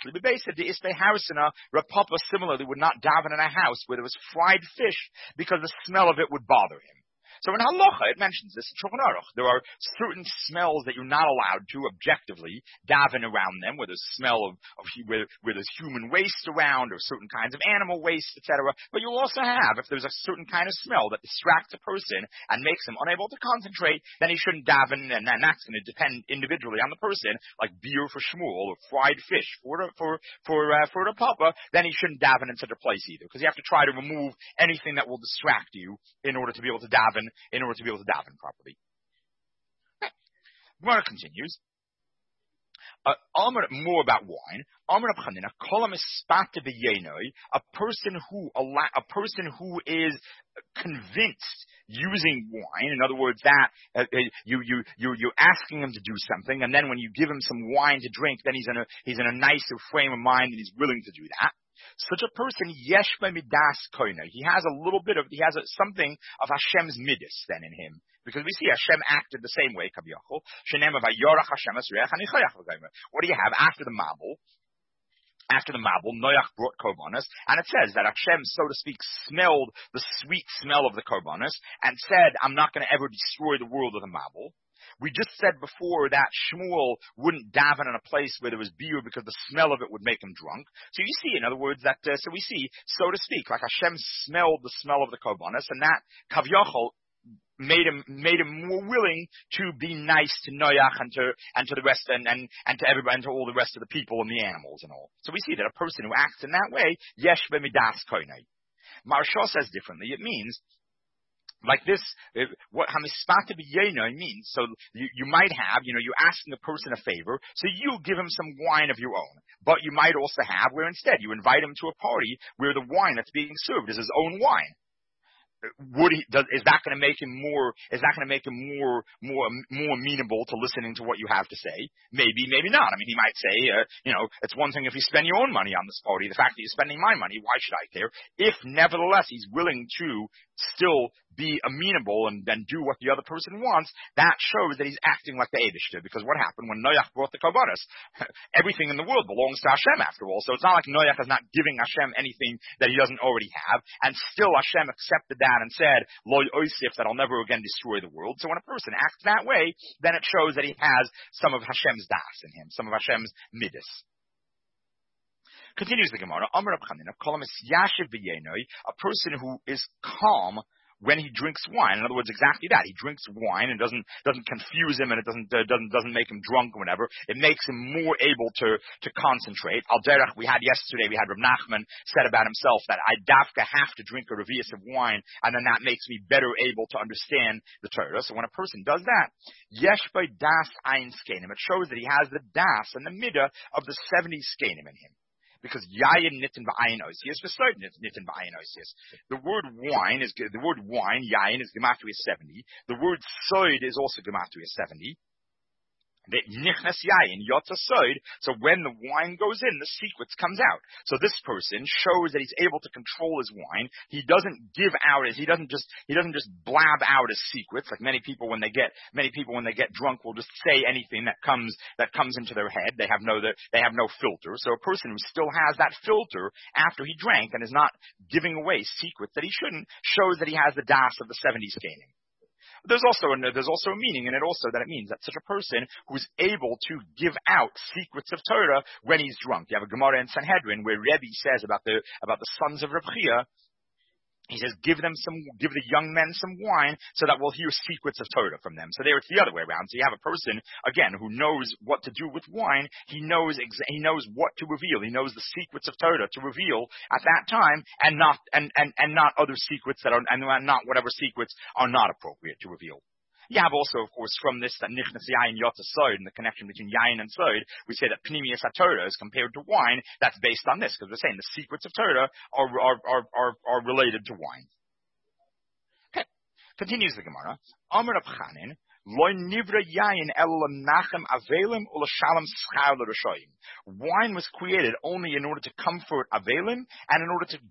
similarly would not daven in a house where there was fried fish, because the smell of it would bother him. So in Halacha, it mentions this in Shulchan Aruch. There are certain smells that you're not allowed to objectively daven around them, where there's smell of where there's human waste around, or certain kinds of animal waste, etc. But you'll also have, if there's a certain kind of smell that distracts a person and makes him unable to concentrate, then he shouldn't daven, and that's going to depend individually on the person, like beer for Shmuel, or fried fish for the Papa, then he shouldn't daven in such a place either, because you have to try to remove anything that will distract you in order to be able to daven properly. Gemara continues. More about wine. A person who is convinced using wine. In other words, that you're asking him to do something, and then when you give him some wine to drink, then he's in a nicer frame of mind and he's willing to do that. Such a person, yesh midas koina. He has something of Hashem's midas then in him, because we see Hashem acted the same way. What do you have after the Mabul? After the Mabul, Noach brought korbanos, and it says that Hashem, so to speak, smelled the sweet smell of the korbanos and said, "I'm not going to ever destroy the world with a Mabul." We just said before that Shmuel wouldn't daven in a place where there was beer because the smell of it would make him drunk. So you see, in other words, that so we see, so to speak, like Hashem smelled the smell of the korbanos, and that Kavyachol made him more willing to be nice to Noach and to the rest and to everybody and to all the rest of the people and the animals and all. So we see that a person who acts in that way, yesh b'midas koinai. Maharsha says differently. It means like this, what hamispata b'yeinai means. So you might have, you're asking a person a favor, so you give him some wine of your own. But you might also have where instead you invite him to a party where the wine that's being served is his own wine. Is that going to make him more amenable to listening to what you have to say? Maybe, maybe not. I mean, he might say, it's one thing if you spend your own money on this party. The fact that you're spending my money, why should I care? If nevertheless he's willing to still be amenable and then do what the other person wants, that shows that he's acting like the Eibishter. Because what happened when Noach brought the Karbanos? Everything in the world belongs to Hashem after all. So it's not like Noach is not giving Hashem anything that he doesn't already have. And still Hashem accepted that and said, Lo Yosef, that I'll never again destroy the world. So when a person acts that way, then it shows that he has some of Hashem's das in him, some of Hashem's midas. Continues the Gemara, Amar Reb Chanina, Kol Yashiv B'Yenoi, a person who is calm when he drinks wine. In other words, exactly that. He drinks wine and doesn't confuse him, and it doesn't make him drunk or whatever. It makes him more able to concentrate. Al derech, we had Reb Nachman said about himself that I dafka have to drink a revius of wine, and then that makes me better able to understand the Torah. So when a person does that, yesh by das ein skenim, it shows that he has the das and the midah of the 70 skenim in him. Because yayin nitin v'ayin osius, v'soid nitin v'ayin osius. The word wine, yayin, is gematria 70. The word soid is also gematria 70. So when the wine goes in, the secrets comes out. So this person shows that he's able to control his wine. He doesn't just blab out his secrets like many people when they get drunk will just say anything that comes into their head. They have no filter. So a person who still has that filter after he drank and is not giving away secrets that he shouldn't shows that he has the das of the 70 skenim. There's also a meaning in it also that it means that such a person who's able to give out secrets of Torah when he's drunk. You have a Gemara in Sanhedrin where Rebbe says about the sons of Reb Chia. He says, give the young men some wine so that we'll hear secrets of Torah from them. So there it's the other way around. So you have a person, again, who knows what to do with wine. He knows what to reveal. He knows the secrets of Torah to reveal at that time and not other secrets and not whatever secrets are not appropriate to reveal. You have also, of course, from this that nichnas yayin yotza soid and the connection between yayin and soid, we say that pnimius haTorah is compared to wine. That's based on this because we're saying the secrets of Torah are related to wine. Okay, continues the Gemara. Amar Reb Chanin. Wine was created only in order to comfort Avelim and in order to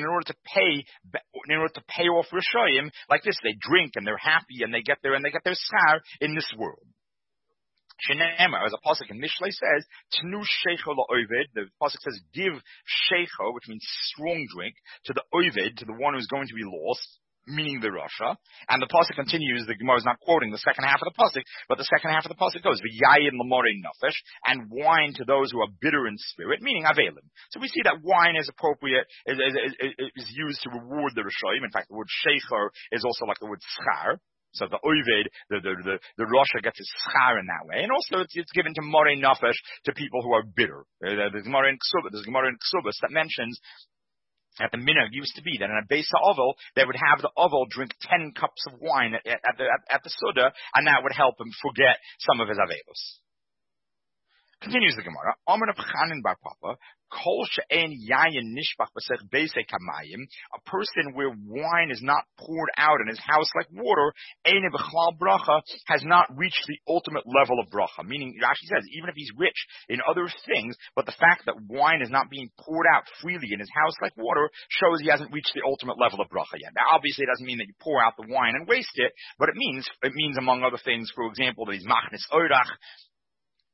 pay off Rishoyim. Like this, they drink and they're happy and they get their schar in this world. Shenemar, as a pasuk in Mishlei says, Tnu shecho la'oved. The pasuk says, give shecho, which means strong drink, to the oved, to the one who's going to be lost, meaning the Rasha. And the pasuk continues, the Gemara is not quoting the second half of the pasuk, but the second half of the pasuk goes, V'yayin l'morei nafesh, and wine to those who are bitter in spirit, meaning Avelim. So we see that wine is appropriate, is used to reward the Rishoyim. In fact, the word shecho is also like the word schar. So the Oived, the Rasha gets his schar in that way. And also it's given to Morei Nafesh, to people who are bitter. There's Gemara in Ksubas that mentions that the minhag used to be that in a Beis HaOvel, they would have the Ovel drink 10 cups of wine at the Suda, and that would help him forget some of his Avelos. Continues the Gemara. Amar Reb Chanan bar Papa, Kol she'en yayin nishbach b'sech beisei kamayim, a person where wine is not poured out in his house like water, ein b'chlal bracha, has not reached the ultimate level of bracha. Meaning, Rashi says, even if he's rich in other things, but the fact that wine is not being poured out freely in his house like water shows he hasn't reached the ultimate level of bracha yet. Now, obviously, it doesn't mean that you pour out the wine and waste it, but it means among other things, for example, that he's machnis oirach,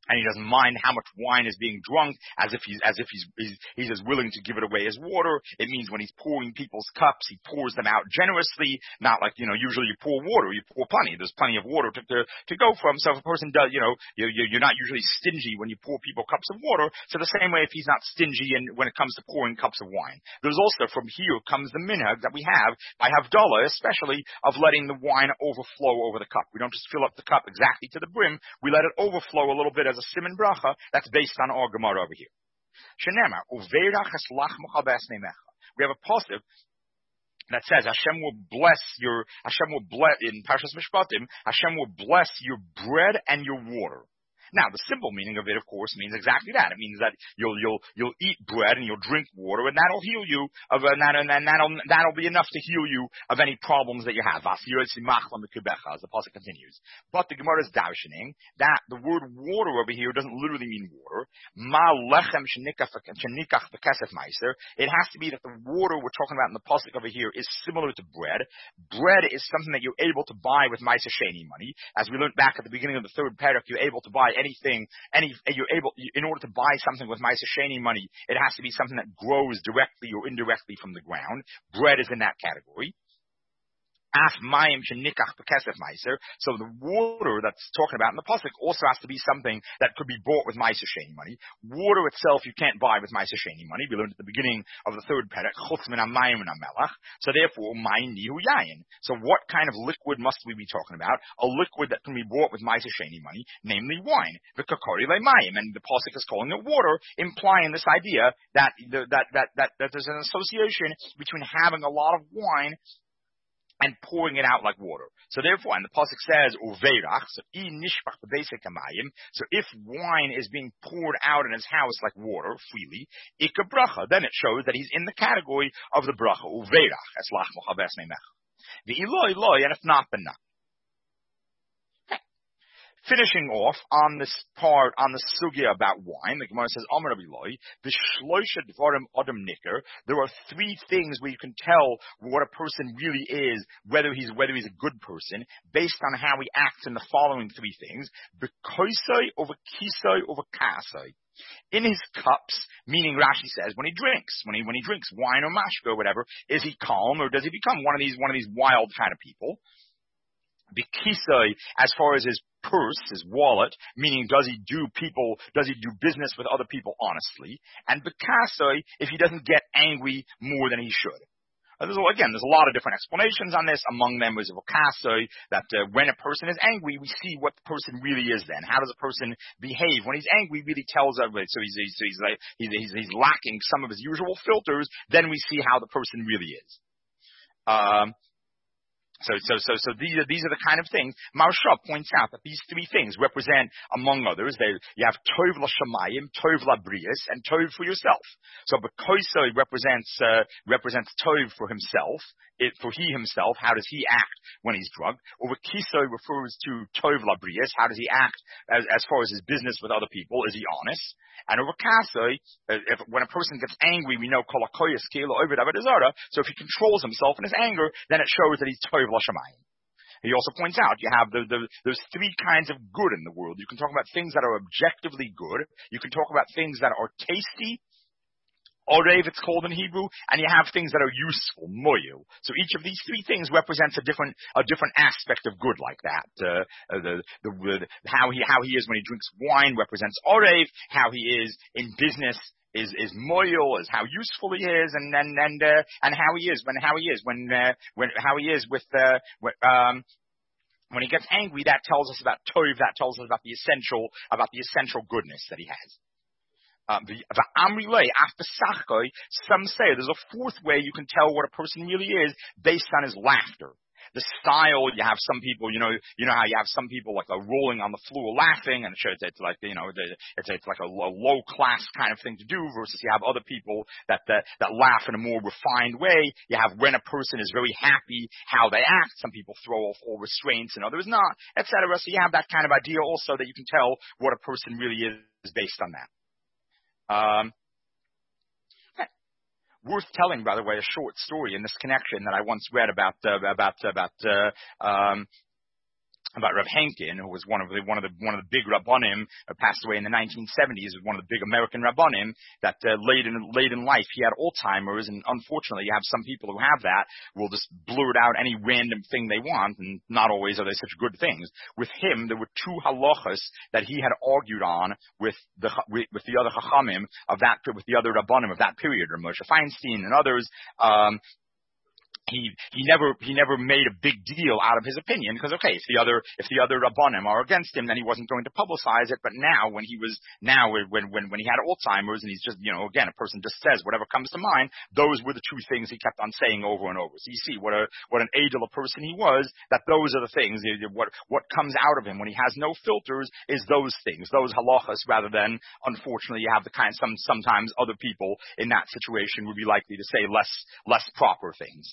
and he doesn't mind how much wine is being drunk, as if he's as willing to give it away as water. It means when he's pouring people's cups, he pours them out generously, not like, usually you pour water, you pour plenty. There's plenty of water to go from. So if a person does, you're not usually stingy when you pour people cups of water. So the same way, if he's not stingy when it comes to pouring cups of wine. There's also, from here comes the minhag that we have by Havdalah, especially, of letting the wine overflow over the cup. We don't just fill up the cup exactly to the brim. We let it overflow a little bit as a siman bracha. That's based on our Gemara over here. Shenemar, uveirach es lach mocha b'esneimecha. We have a pasuk that says Hashem will bless in Parshas Mishpatim, Hashem will bless your bread and your water. Now, the simple meaning of it, of course, means exactly that. It means that you'll eat bread and you'll drink water, and that'll heal you that'll be enough to heal you of any problems that you have. As the pasuk continues. But the Gemara is darshaning that the word water over here doesn't literally mean water. It has to be that the water we're talking about in the pasuk over here is similar to bread. Bread is something that you're able to buy with Ma'aser Sheni money. As we learned back at the beginning of the third parak, you're able to buy in order to buy something with Ma'aser Sheni money, it has to be something that grows directly or indirectly from the ground. Bread is in that category. So the water that's talking about in the pasuk also has to be something that could be bought with Ma'aser Sheni money. Water itself you can't buy with Ma'aser Sheni money. We learned at the beginning of the third parak, chutz min hamayim melach. So therefore, mayin nihu yayin. So what kind of liquid must we be talking about? A liquid that can be bought with Ma'aser Sheni money, namely wine. V'kakori le'mayim, and the pasuk is calling it water, implying this idea that there's an association between having a lot of wine and pouring it out like water. So therefore, and the pasuk says uveirach, so if wine is being poured out in his house like water freely, ikka bracha, then it shows that he's in the category of the bracha uveirach. That's lach mocha b'esneimecha. The iloi, and if not, then not. Finishing off on this part, on the sugya about wine, the Gemara says, Amar Rabbi Loi, v'shloisha dvarim adam nicker. There are three things where you can tell what a person really is, whether he's a good person, based on how he acts in the following three things: b'koisai, over kisai, over kasai. In his cups, meaning Rashi says when he drinks wine or mashka or whatever, is he calm or does he become one of these wild kind of people? B'kisai, as far as his purse, his wallet, meaning does he do business with other people honestly? And b'kasai, if he doesn't get angry more than he should. There's a lot of different explanations on this. Among them is b'kasai, that when a person is angry, we see what the person really is then. How does a person behave? When he's angry, really tells everybody, so he's lacking some of his usual filters, then we see how the person really is. So these are the kind of things. Maharsha points out that these three things represent, among others, you have Tov l'shamayim, Tov l'brius, and Tov for yourself. So B'koisai represents Tov for himself. For he himself, how does he act when he's drunk? Over Kisai refers to Tov l'brius, how does he act as far as his business with other people? Is he honest? And over Kasai, when a person gets angry, we know Kol hakoyas kilo ovid avodah. So if he controls himself in his anger, then it shows that he's Tov l'shamayim. He also points out you have there's three kinds of good in the world. You can talk about things that are objectively good. You can talk about things that are tasty. Orev, it's called in Hebrew, and you have things that are useful, moyu. So each of these three things represents a different aspect of good, like that. How he is when he drinks wine represents Orev. How he is in business is moyil, is how useful he is, and how he is when he gets angry. That tells us about Tov. That tells us about the essential goodness that he has. Some say there's a fourth way you can tell what a person really is based on his laughter. The style, you have some people, you know how you have some people like rolling on the floor laughing, and it's like, it's like a low class kind of thing to do, versus you have other people that laugh in a more refined way. You have when a person is very happy, how they act. Some people throw off all restraints and others not, etc. So you have that kind of idea also that you can tell what a person really is based on that. Worth telling, by the way, a short story in this connection that I once read about about Rav Henkin, who was one of the big Rabbanim, passed away in the 1970s, one of the big American Rabbanim that late in life he had Alzheimer's, and unfortunately you have some people who have that will just blurt out any random thing they want, and not always are they such good things. With him, there were two halachas that he had argued on with the other Chachamim of that, with the other Rabbanim of that period, Moshe Feinstein and others. He never made a big deal out of his opinion, because okay, if the other Rabbanim are against him, then he wasn't going to publicize it. But now when he had Alzheimer's, and he's just, again, a person just says whatever comes to mind, those were the two things he kept on saying over and over. So you see what an edel person he was, that those are the things, what comes out of him when he has no filters is those things, those halachas, rather than, unfortunately, you have the kind, sometimes other people in that situation would be likely to say less proper things.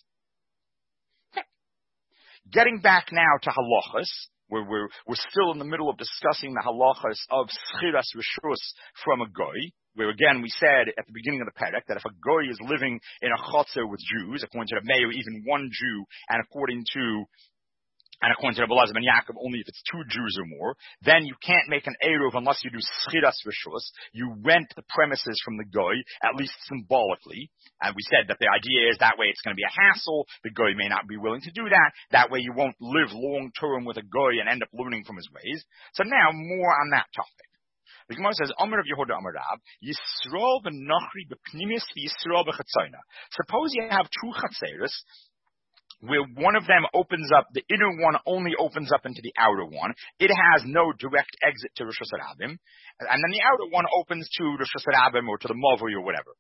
Getting back now to halachas, where we're still in the middle of discussing the halachas of schiras rishus from a goy, where again we said at the beginning of the perek that if a goy is living in a chotzer with Jews, according to the mayor, even one Jew, and according to Rabbi Elazar ben Yaakov, only if it's two Jews or more, then you can't make an eruv unless you do schiras rishus. You rent the premises from the goy, at least symbolically. And we said that the idea is that way it's going to be a hassle. The goy may not be willing to do that. That way you won't live long term with a goy and end up learning from his ways. So now more on that topic. The Gemara says, Omer of Yehuda Amar Rab, Yisrael v'nochri b'pnimis v'Yisrael b'chatzona. Suppose you have two chatzeros, where one of them opens up, the inner one only opens up into the outer one. It has no direct exit to Rosh Hashanah, and then the outer one opens to Rosh Hashanah or to the Mavoi or whatever.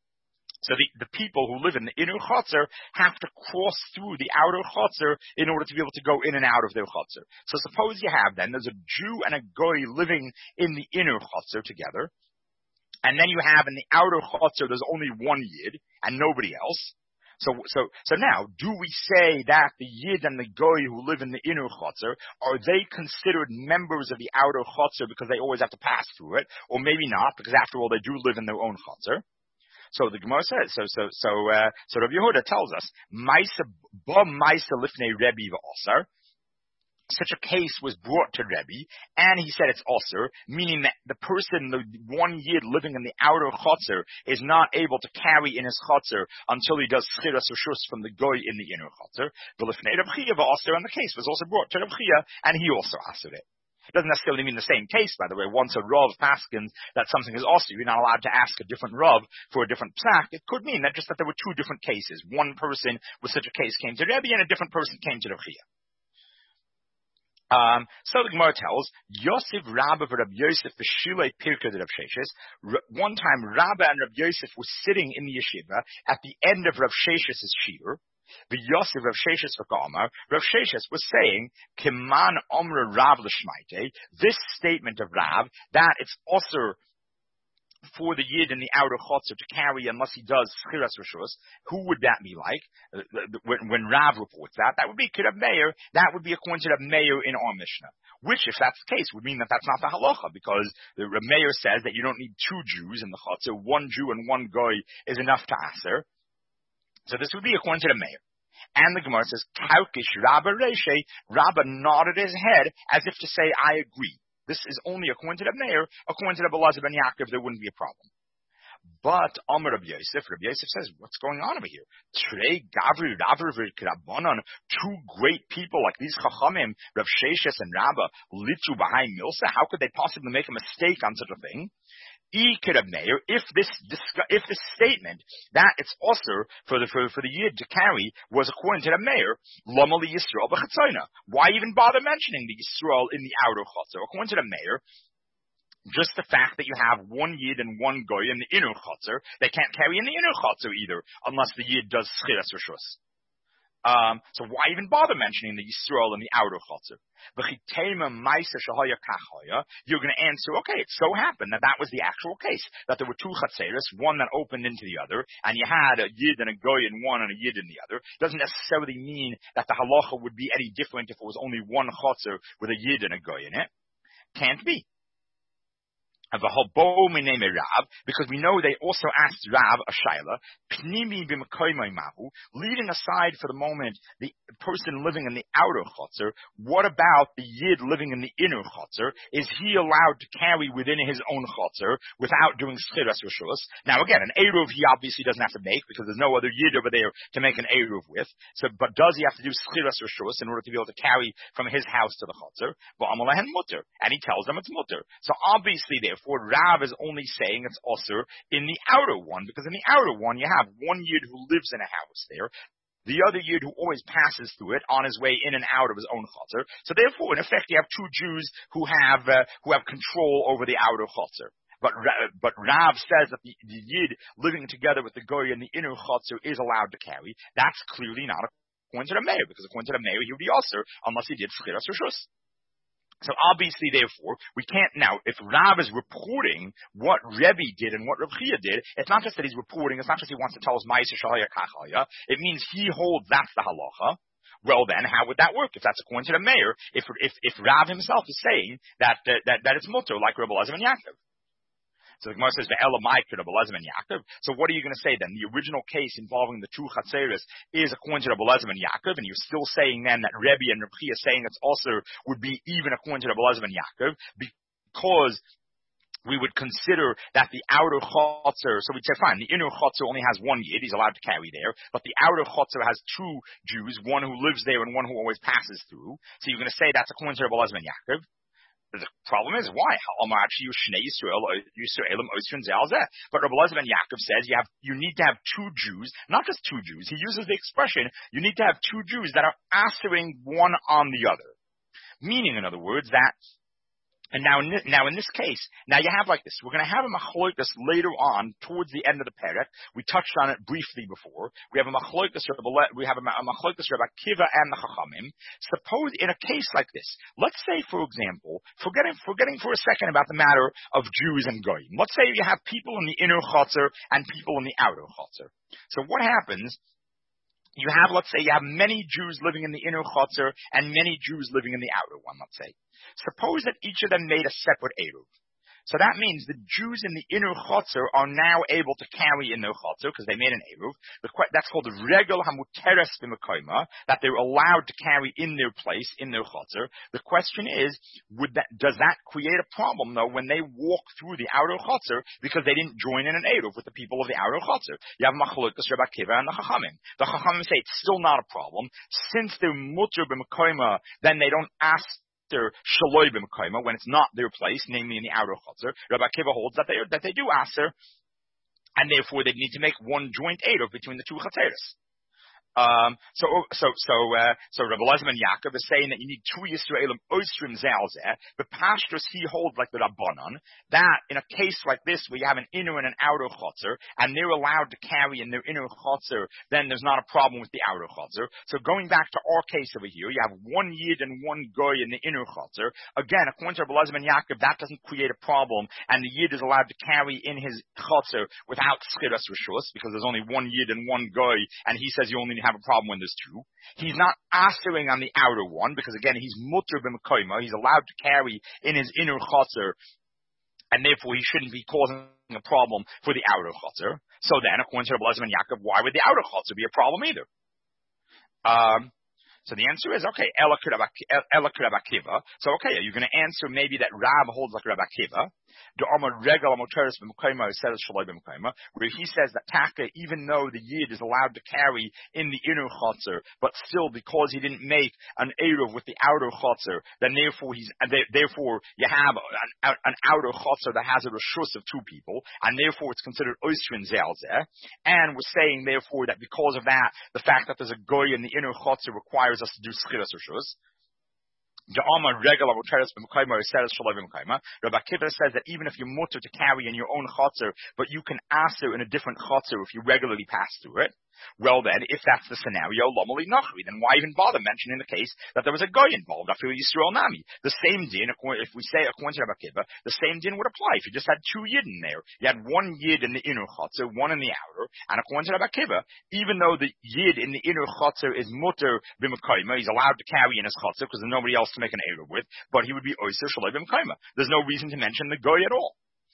So the people who live in the inner chotzer have to cross through the outer chotzer in order to be able to go in and out of their chotzer. So suppose you have then, there's a Jew and a goy living in the inner chotzer together, and then you have in the outer chotzer there's only one yid and nobody else. So now, do we say that the Yid and the Goy who live in the inner chotzer, are they considered members of the outer chotzer because they always have to pass through it? Or maybe not, because after all, they do live in their own chotzer. So the Gemara says, so Rabbi Yehuda tells us, Maisa lifnei Rebbe v'osar. Such a case was brought to Rebbe, and he said it's osir, meaning that the person, the one yid living in the outer chotzer, is not able to carry in his chotzer until he does schiras rishus from the goy in the inner chotzer. V'lifnei Reb Chia v'osir, and the case was also brought to Reb Chia, and he also osir it. It doesn't necessarily mean the same case, by the way. Once a Rav paskins that something is osir, you're not allowed to ask a different Rav for a different psak. It could mean that just that there were two different cases. One person with such a case came to Rebbe, and a different person came to Reb Chia. So the Gemara tells, Yosef Rabba Rabbi Yosef v'shilei pirkei Rav Sheshes. One time Rabba and Rabbi Yosef were sitting in the yeshiva at the end of Rav Shesh's shiur. The Yosef Rav Sheshes v'Gamar. Rav Sheshes was saying, Kiman Omra Rav l'shmaite. This statement of Rav, that it's also for the Yid in the outer chotzer to carry unless he does schiras rishus, who would that be like? When Rav reports that would be Kirav Meir, that would be according to the Meir in our Mishnah. Which, if that's the case, would mean that that's not the halacha, because the Meir says that you don't need two Jews in the chotzer, one Jew and one goy is enough to aser. So this would be according to the Meir. And the Gemara says, Kaukish Rabba Reshe, Rabba nodded his head as if to say, I agree. This is only according to the Meir. According to the Rabbi Elazar ben Yaakov, there wouldn't be a problem. But Amar Rabbi Yosef says, what's going on over here? Trei Gavri Rav v'Kirabanan, two great people like these Chachamim, Rav Sheshes and Rabba, Litzu B'hai Milsa, how could they possibly make a mistake on such a thing? If this statement that it's osir for the Yid to carry was according to the Meir, Lama li Yisrael b'chatzona. Why even bother mentioning the Yisrael in the outer chotzer? According to the Meir, just the fact that you have one Yid and one Goy in the inner chotzer, they can't carry in the inner chotzer either, unless the Yid does schiras rishus. So why even bother mentioning the Yisrael in the outer chotzer? You're going to answer, okay, it so happened that was the actual case, that there were two chatzeros, one that opened into the other, and you had a Yid and a Goy in one and a Yid in the other. It doesn't necessarily mean that the halacha would be any different if it was only one chotzer with a Yid and a Goy in it. Can't be. of a hobo name Rav, because we know they also asked Rav a shaila, pnimi b'mekoymai mahu, leaving aside for the moment the person living in the outer chotzer. What about the yid living in the inner chotzer? Is he allowed to carry within his own chotzer without doing schiras rishus? Now again, an eruv he obviously doesn't have to make because there's no other yid over there to make an eruv with. So, but does he have to do schiras rishus in order to be able to carry from his house to the chotzer? V'amalahen mutter, and he tells them it's mutter. So obviously, therefore, Rav is only saying it's also in the outer one, because in the outer one you have one yid who lives in a house there, the other yid who always passes through it on his way in and out of his own chotzer. So therefore, in effect, you have two Jews who have control over the outer chotzer. But Rav says that the yid living together with the goy in the inner chotzer is allowed to carry. That's clearly not according to the mayor, because according to the mayor, he would be also unless he did schiras rishus. So obviously, therefore, we can't now, if Rav is reporting what Rebbe did and what Rav Chia did, it's not just that he's reporting, it's not just he wants to tell us Ma'aser Shalaya Kachalya, it means he holds that's the halacha. Well then, how would that work if that's according to the mayor, if Rav himself is saying that it's mutter, like Rabbi Elazar and Yaakov? So the Gemara says, "Ve'ela ma'ikra Rabbi Elazar and Yaakov." So what are you going to say then? The original case involving the two chatzeres is according to Rabbi Elazar and Yaakov, and you're still saying then that Rebbe and Rav Chia saying it's also would be even according to Rabbi Elazar and Yaakov, because we would consider that the outer chotzer, so we'd say, fine, the inner chotzer only has one yid, he's allowed to carry there, but the outer chotzer has two Jews, one who lives there and one who always passes through. So you're going to say that's according to Rabbi Elazar and Yaakov. The problem is, why? But Rabbi Elazar ben Yaakov says you need to have two Jews, not just two Jews. He uses the expression, you need to have two Jews that are answering one on the other. Meaning, in other words, that, and now in this case, now you have like this. We're going to have a machloikas later on towards the end of the perek. We touched on it briefly before. We have a machloikas Rabbi Akiva and the Chachamim. Suppose in a case like this, let's say, for example, forgetting for a second about the matter of Jews and Goyim. Let's say you have people in the inner chotzer and people in the outer chotzer. So what happens? Let's say you have many Jews living in the inner chotzer and many Jews living in the outer one, let's say. Suppose that each of them made a separate eruv. So that means the Jews in the inner chotzer are now able to carry in their chotzer because they made an eruv. That's called the regel hamuteres b'mekoyma, that they're allowed to carry in their place, in their chotzer. The question is, does that create a problem though when they walk through the outer chotzer because they didn't join in an eruv with the people of the outer chotzer? You have machlokas Rabbi Akiva and the Chachamim. The Chachamim say it's still not a problem. Since they're muter b'mekoyma, then they don't ask shaloi b'mekoyma when it's not their place, namely in the outer chotzer. Rabbi Akiva holds that they do aser, and therefore they need to make one joint eruv between the two chatzeres. So Rabbi Elazar ben Yaakov is saying that you need two Yisraelim oisrim zalzeh, but Pashtus he holds like the Rabbanon, that in a case like this where you have an inner and an outer chotzer, and they're allowed to carry in their inner chotzer, then there's not a problem with the outer chotzer. So going back to our case over here, you have one yid and one goy in the inner chotzer. Again, according to Rabbi Elazar ben Yaakov, that doesn't create a problem, and the yid is allowed to carry in his chotzer without schiras rishus, because there's only one yid and one goy, and he says you only have a problem when there's two. He's not asering on the outer one because again he's mutter b'mekoyma. He's allowed to carry in his inner chotzer, and therefore he shouldn't be causing a problem for the outer chotzer. So then, according to Rabbi Elazar ben Yaakov, why would the outer chotzer be a problem either? So the answer is, okay, Ela Rabbi Akiva. So okay, you're going to answer maybe that Rab holds like Rabbi Akiva. Where he says that Taka, even though the Yid is allowed to carry in the inner chotzer, but still because he didn't make an eruv with the outer chotzer, then therefore you have an outer chotzer that has a reshus of two people, and therefore it's considered oisrin zelzeh. And we're saying therefore that because of that, the fact that there's a goy in the inner chotzer requires us to do schiras reshus. Rabbi Akiva says that even if you're mutter to carry in your own chotzer, but you can aser in a different chotzer if you regularly pass through it, well then, if that's the scenario, lomali nachri, then why even bother mentioning the case that there was a guy involved, after Yisrael Nami? The same din, if we say according to Rabbi Akiva, the same din would apply if you just had two yid in there. You had one yid in the inner chotzer, one in the outer, and according to Rabbi Akiva, even though the yid in the inner chotzer is mutter b'mekoyma, he's allowed to carry in his chotzer because there's nobody else to make an eruv with, but he would be oiser shaloi b'mekoyma. There's no reason to mention the guy at all.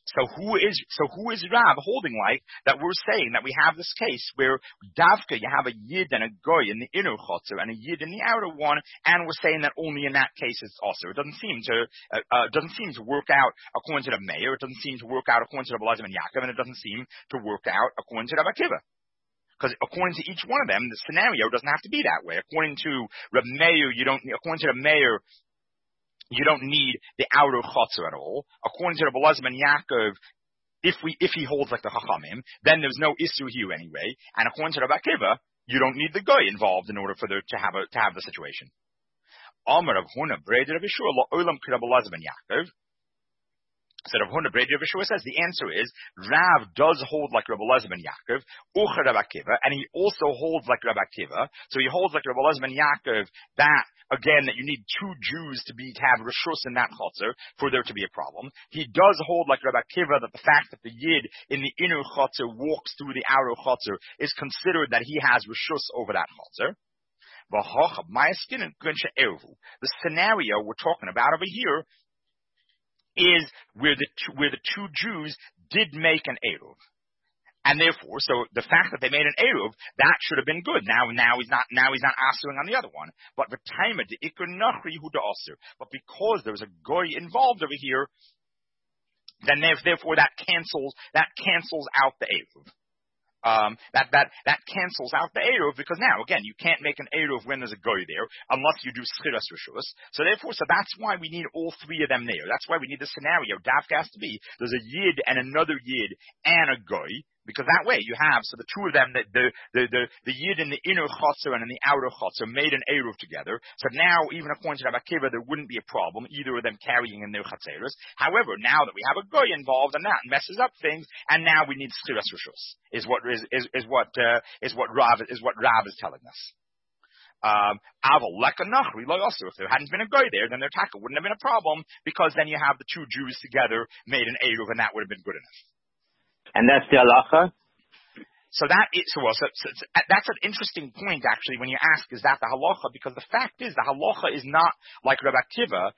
So who is Rav holding like that? We're saying that we have this case where Davka you have a Yid and a Goy in the inner chotzer and a Yid in the outer one, and we're saying that only in that case it's also. It doesn't seem to work out according to the Meir. It doesn't seem to work out according to the Belazim and Yaakov, and it doesn't seem to work out according to the Akiva. Because according to each one of them, the scenario doesn't have to be that way. According to Reb Meir, according to the Meir, you don't need the outer chotzer at all. According to the Belazim and Yaakov, if he holds like the Chachamim, then there's no issue here anyway. And according to the Akiva, you don't need the guy involved in order for to have the situation. Amar Rav Huna Breder Rav Yeshua lo olam k'Rab Belazim and Yaakov. So Rav Huna Breder Rav Yeshua says the answer is Rav does hold like Rabbi Elazar ben Yaakov, Ucha Rav Akiva, and he also holds like Rabbi Akiva. So he holds like Rabbi Elazar ben Yaakov that again that you need two Jews to have reshus in that chotzer for there to be a problem. He does hold like Rabbi Akiva that the fact that the yid in the inner chotzer walks through the outer chotzer is considered that he has reshus over that chotzer. The scenario we're talking about over here is where the two Jews did make an eruv, and therefore, so the fact that they made an eruv, that should have been good. Now he's not answering on the other one. But the time of the ikr nachri hu da'aser. But because there was a goy involved over here, then therefore that cancels out the eruv. That cancels out the eruv, because now again you can't make an eruv when there's a goy there unless you do schiras rishus. So that's why we need all three of them there. That's why we need the scenario. Dafka has to be there's a yid and another yid and a goy. Because that way you have, so the two of them, the yid in the inner chotzer and in the outer chotzer made an eruv together. So now, even according to Rabbi Akiva, there wouldn't be a problem, either of them carrying in their chatzeros. However, now that we have a goy involved, and that messes up things, and now we need schiras rishus, is what Rav is telling us. If there hadn't been a goy there, then their taka wouldn't have been a problem, because then you have the two Jews together made an eruv, and that would have been good enough. And that's the halacha? So that's an interesting point, actually, when you ask, is that the halacha? Because the fact is, the halacha is not like Rabbi Akiva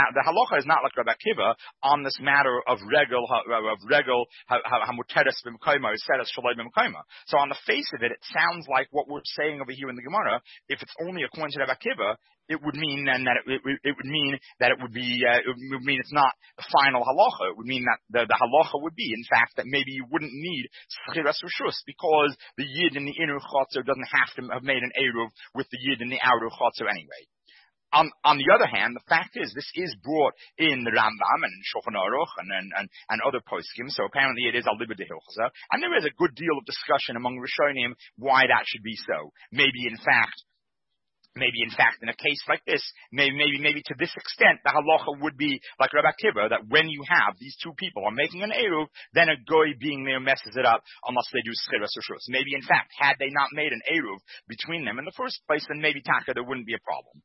on this matter of regel hamuteres b'mekayma or seres shaloi b'mekayma. So on the face of it, it sounds like what we're saying over here in the Gemara. If it's only according to Rabbi Akiva, it would mean then that it would mean it's not the final halacha. It would mean that the halacha would be, in fact, that maybe you wouldn't need schiras rishus because the yid in the inner chotzer doesn't have to have made an eruv with the yid in the outer chotzer anyway. On the other hand, the fact is this is brought in the Rambam and in Shulchan Aruch and other poskim, so apparently it is a libud hilchasa, and there is a good deal of discussion among Rishonim why that should be so. Maybe in fact, in a case like this, maybe to this extent, the halacha would be like Rabbi Akiva, that when you have these two people are making an eruv, then a goy being there messes it up unless they do schiras or shus. Maybe in fact, had they not made an eruv between them in the first place, then maybe taka there wouldn't be a problem.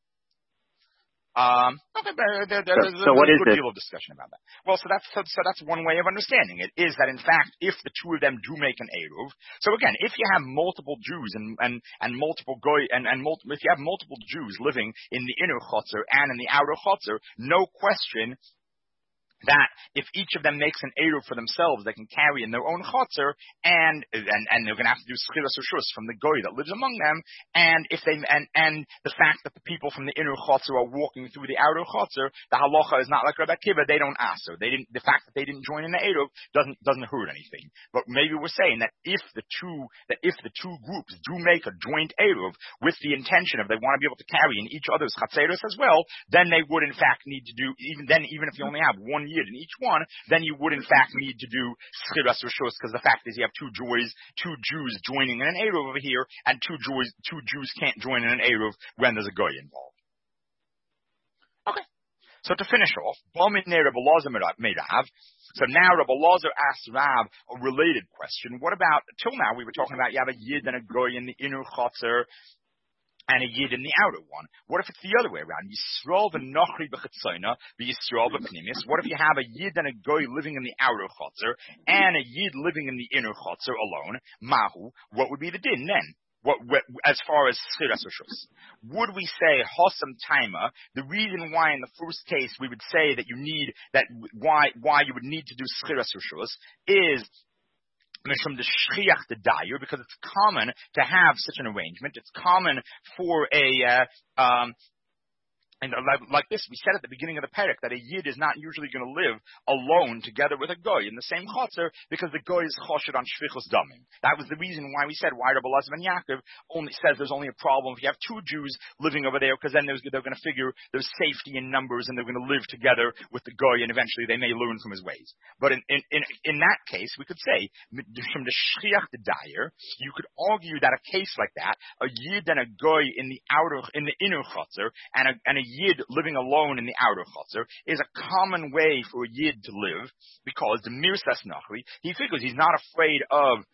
Okay, there's a good deal of discussion about that. Well, so that's one way of understanding it, is that in fact, if the two of them do make an eruv, so again, if you have multiple Jews and multiple goy and if you have multiple Jews living in the inner chotzer and in the outer chotzer, no question that if each of them makes an eruv for themselves, they can carry in their own chotzer, and they're going to have to do schiras or shus from the goy that lives among them, and if they and the fact that the people from the inner chotzer are walking through the outer chotzer, the halacha is not like Rabbi Akiva. They don't answer. The fact that they didn't join in the eruv doesn't hurt anything. But maybe we're saying that if the two groups do make a joint eruv with the intention of they want to be able to carry in each other's chatzeros as well, then they would in fact need to do even if you only have one yid in each one, then you would in fact need to do schiras rishus, because the fact is you have two Jews joining in an eruv over here, and two Jews can't join in an eruv when there's a goy involved. Okay, so to finish off, so now Rabbi Elazar asks Rav a related question. What about, till now we were talking about you have a yid and a goy in the inner chotzer and a yid in the outer one. What if it's the other way around? Yisrael v'nochri b'chitzona v'Yisrael b'pnimis. What if you have a yid and a goy living in the outer chotzer and a yid living in the inner chotzer alone? Mahu. What would be the din then? as far as Schiras Rishus. Would we say Hosam Taima? The reason why in the first case we would say that why you would need to do Schiras Rishus is Mishum the Shchiach the Dayer, because it's common to have such an arrangement. It's common for and like this, we said at the beginning of the parak that a yid is not usually going to live alone together with a goy in the same chotzer, because the goy is choshed on shvichus damim. That was the reason why we said why Rabbi Elazar ben Yaakov only says there's only a problem if you have two Jews living over there, because then they're going to figure there's safety in numbers and they're going to live together with the goy, and eventually they may learn from his ways. But in that case, we could say from the shchiach the dayer, you could argue that a case like that, a yid and a goy in the inner chotzer, and a yid living alone in the outer chotzer is a common way for a yid to live, because the mirsas nachri, he figures he's not afraid of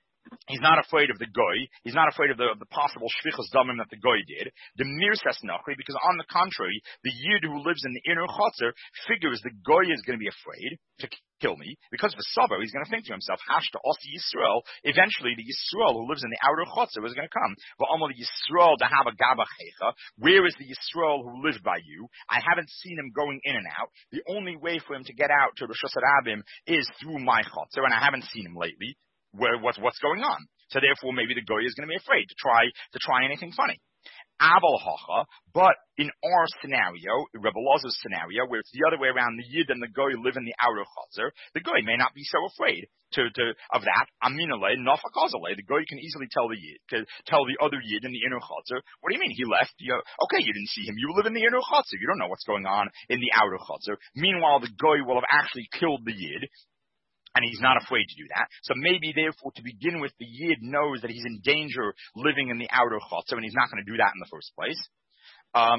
the goy. He's not afraid of the possible shvichus damim that the goy did. The mirsas nachri, because on the contrary, the yid who lives in the inner chotzer figures the goy is going to be afraid to kill me, because of the sabar, he's going to think to himself, hashta osi Yisrael, eventually the Yisrael who lives in the outer chotzer is going to come. V'amal Yisrael dahaba gabachecha, where is the Yisrael who lived by you? I haven't seen him going in and out. The only way for him to get out to Rosh Hashanah is through my chotzer, and I haven't seen him lately. What's going on? So therefore, maybe the goy is going to be afraid to try anything funny. Abel hacha, but in our scenario, Rebbe Elazar's scenario, where it's the other way around, the yid and the goy live in the outer chotzer, the goy may not be so afraid of that. Aminale, nafakazale, the goy can easily tell the other yid in the inner chotzer, what do you mean he left? Okay, you didn't see him. You live in the inner chotzer. You don't know what's going on in the outer chotzer. Meanwhile, the goy will have actually killed the yid, and he's not afraid to do that. So maybe, therefore, to begin with, the yid knows that he's in danger living in the outer chotzer, and he's not going to do that in the first place. Or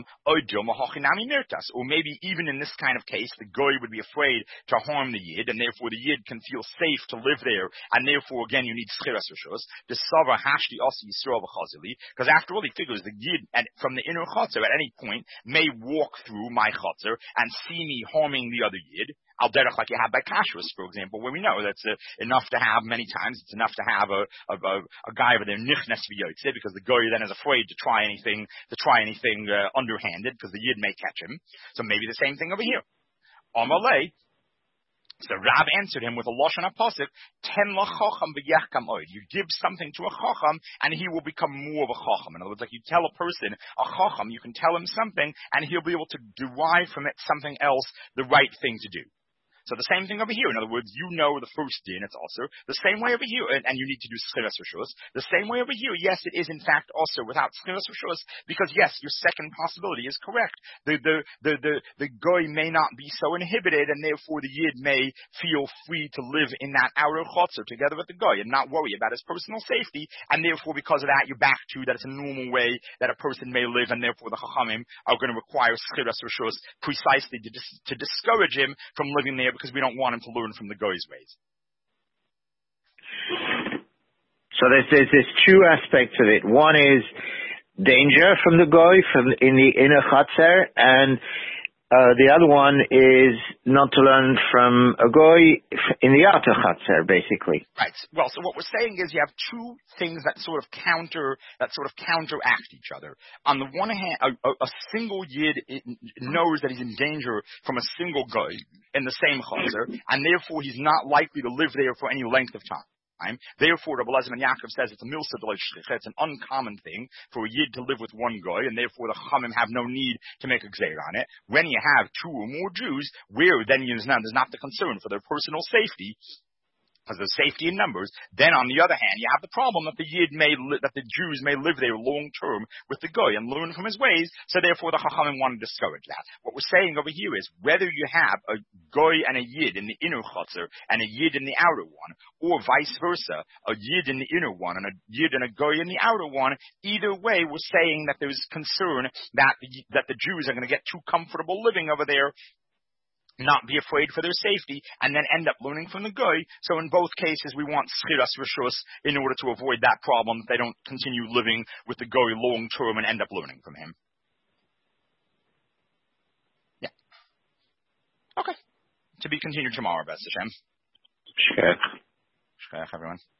maybe even in this kind of case, the goy would be afraid to harm the yid, and therefore the yid can feel safe to live there, and therefore, again, you need schiras rishos. The sava hashti asi yisrael v'chazili, because after all, he figures the yid from the inner chotzer at any point may walk through my chotzer and see me harming the other yid. Al derech, like you have by kashrus, for example, where we know that's enough to have many times. It's enough to have a guy over there nichnes v'yotze, because the goy then is afraid to try anything underhanded, because the yid may catch him. So maybe the same thing over here. Amalei. So Rab answered him with a lashon haposik, ten lachacham v'yachkam oid. You give something to a chacham, and he will become more of a chacham. In other words, like you tell a person, a chacham, you can tell him something, and he'll be able to derive from it something else, the right thing to do. So the same thing over here. In other words, you know the first din, it's also the same way over here, and you need to do schiras rishos. The same way over here, yes, it is in fact also without schiras rishos, because yes, your second possibility is correct. The goy may not be so inhibited, and therefore the yid may feel free to live in that outer chotzer together with the goy and not worry about his personal safety, and therefore because of that, you're back to that it's a normal way that a person may live, and therefore the chachamim are going to require schiras rishos precisely to discourage him from living there, because we don't want him to learn from the goy's ways. So there's two aspects of it. One is danger from the goy in the inner chatzer, and the other one is not to learn from a goy in the outer chatzer, basically. Right. Well, so what we're saying is you have two things that sort of counteract each other. On the one hand, a single yid knows that he's in danger from a single goy in the same chatzer, and therefore he's not likely to live there for any length of time. Therefore, Rabbi Elazar ben Yaakov says it's a milsa d'lo shchicha. It's an uncommon thing for a yid to live with one goy, and therefore the chachamim have no need to make a gzeir on it. When you have two or more Jews, where then there's not the concern for their personal safety, because there's safety in numbers, then on the other hand, you have the problem that the Jews may live there long term with the goy and learn from his ways, so therefore the chachamim want to discourage that. What we're saying over here is whether you have a goy and a yid in the inner chotzer and a yid in the outer one, or vice versa, a yid in the inner one and a yid and a goy in the outer one, either way we're saying that there's concern that the Jews are going to get too comfortable living over there, not be afraid for their safety, and then end up learning from the goy. So in both cases, we want schiras rishos in order to avoid that problem, that they don't continue living with the goy long term and end up learning from him. Yeah. Okay. To be continued tomorrow, B'ez Hashem. Sure. Shkach, everyone.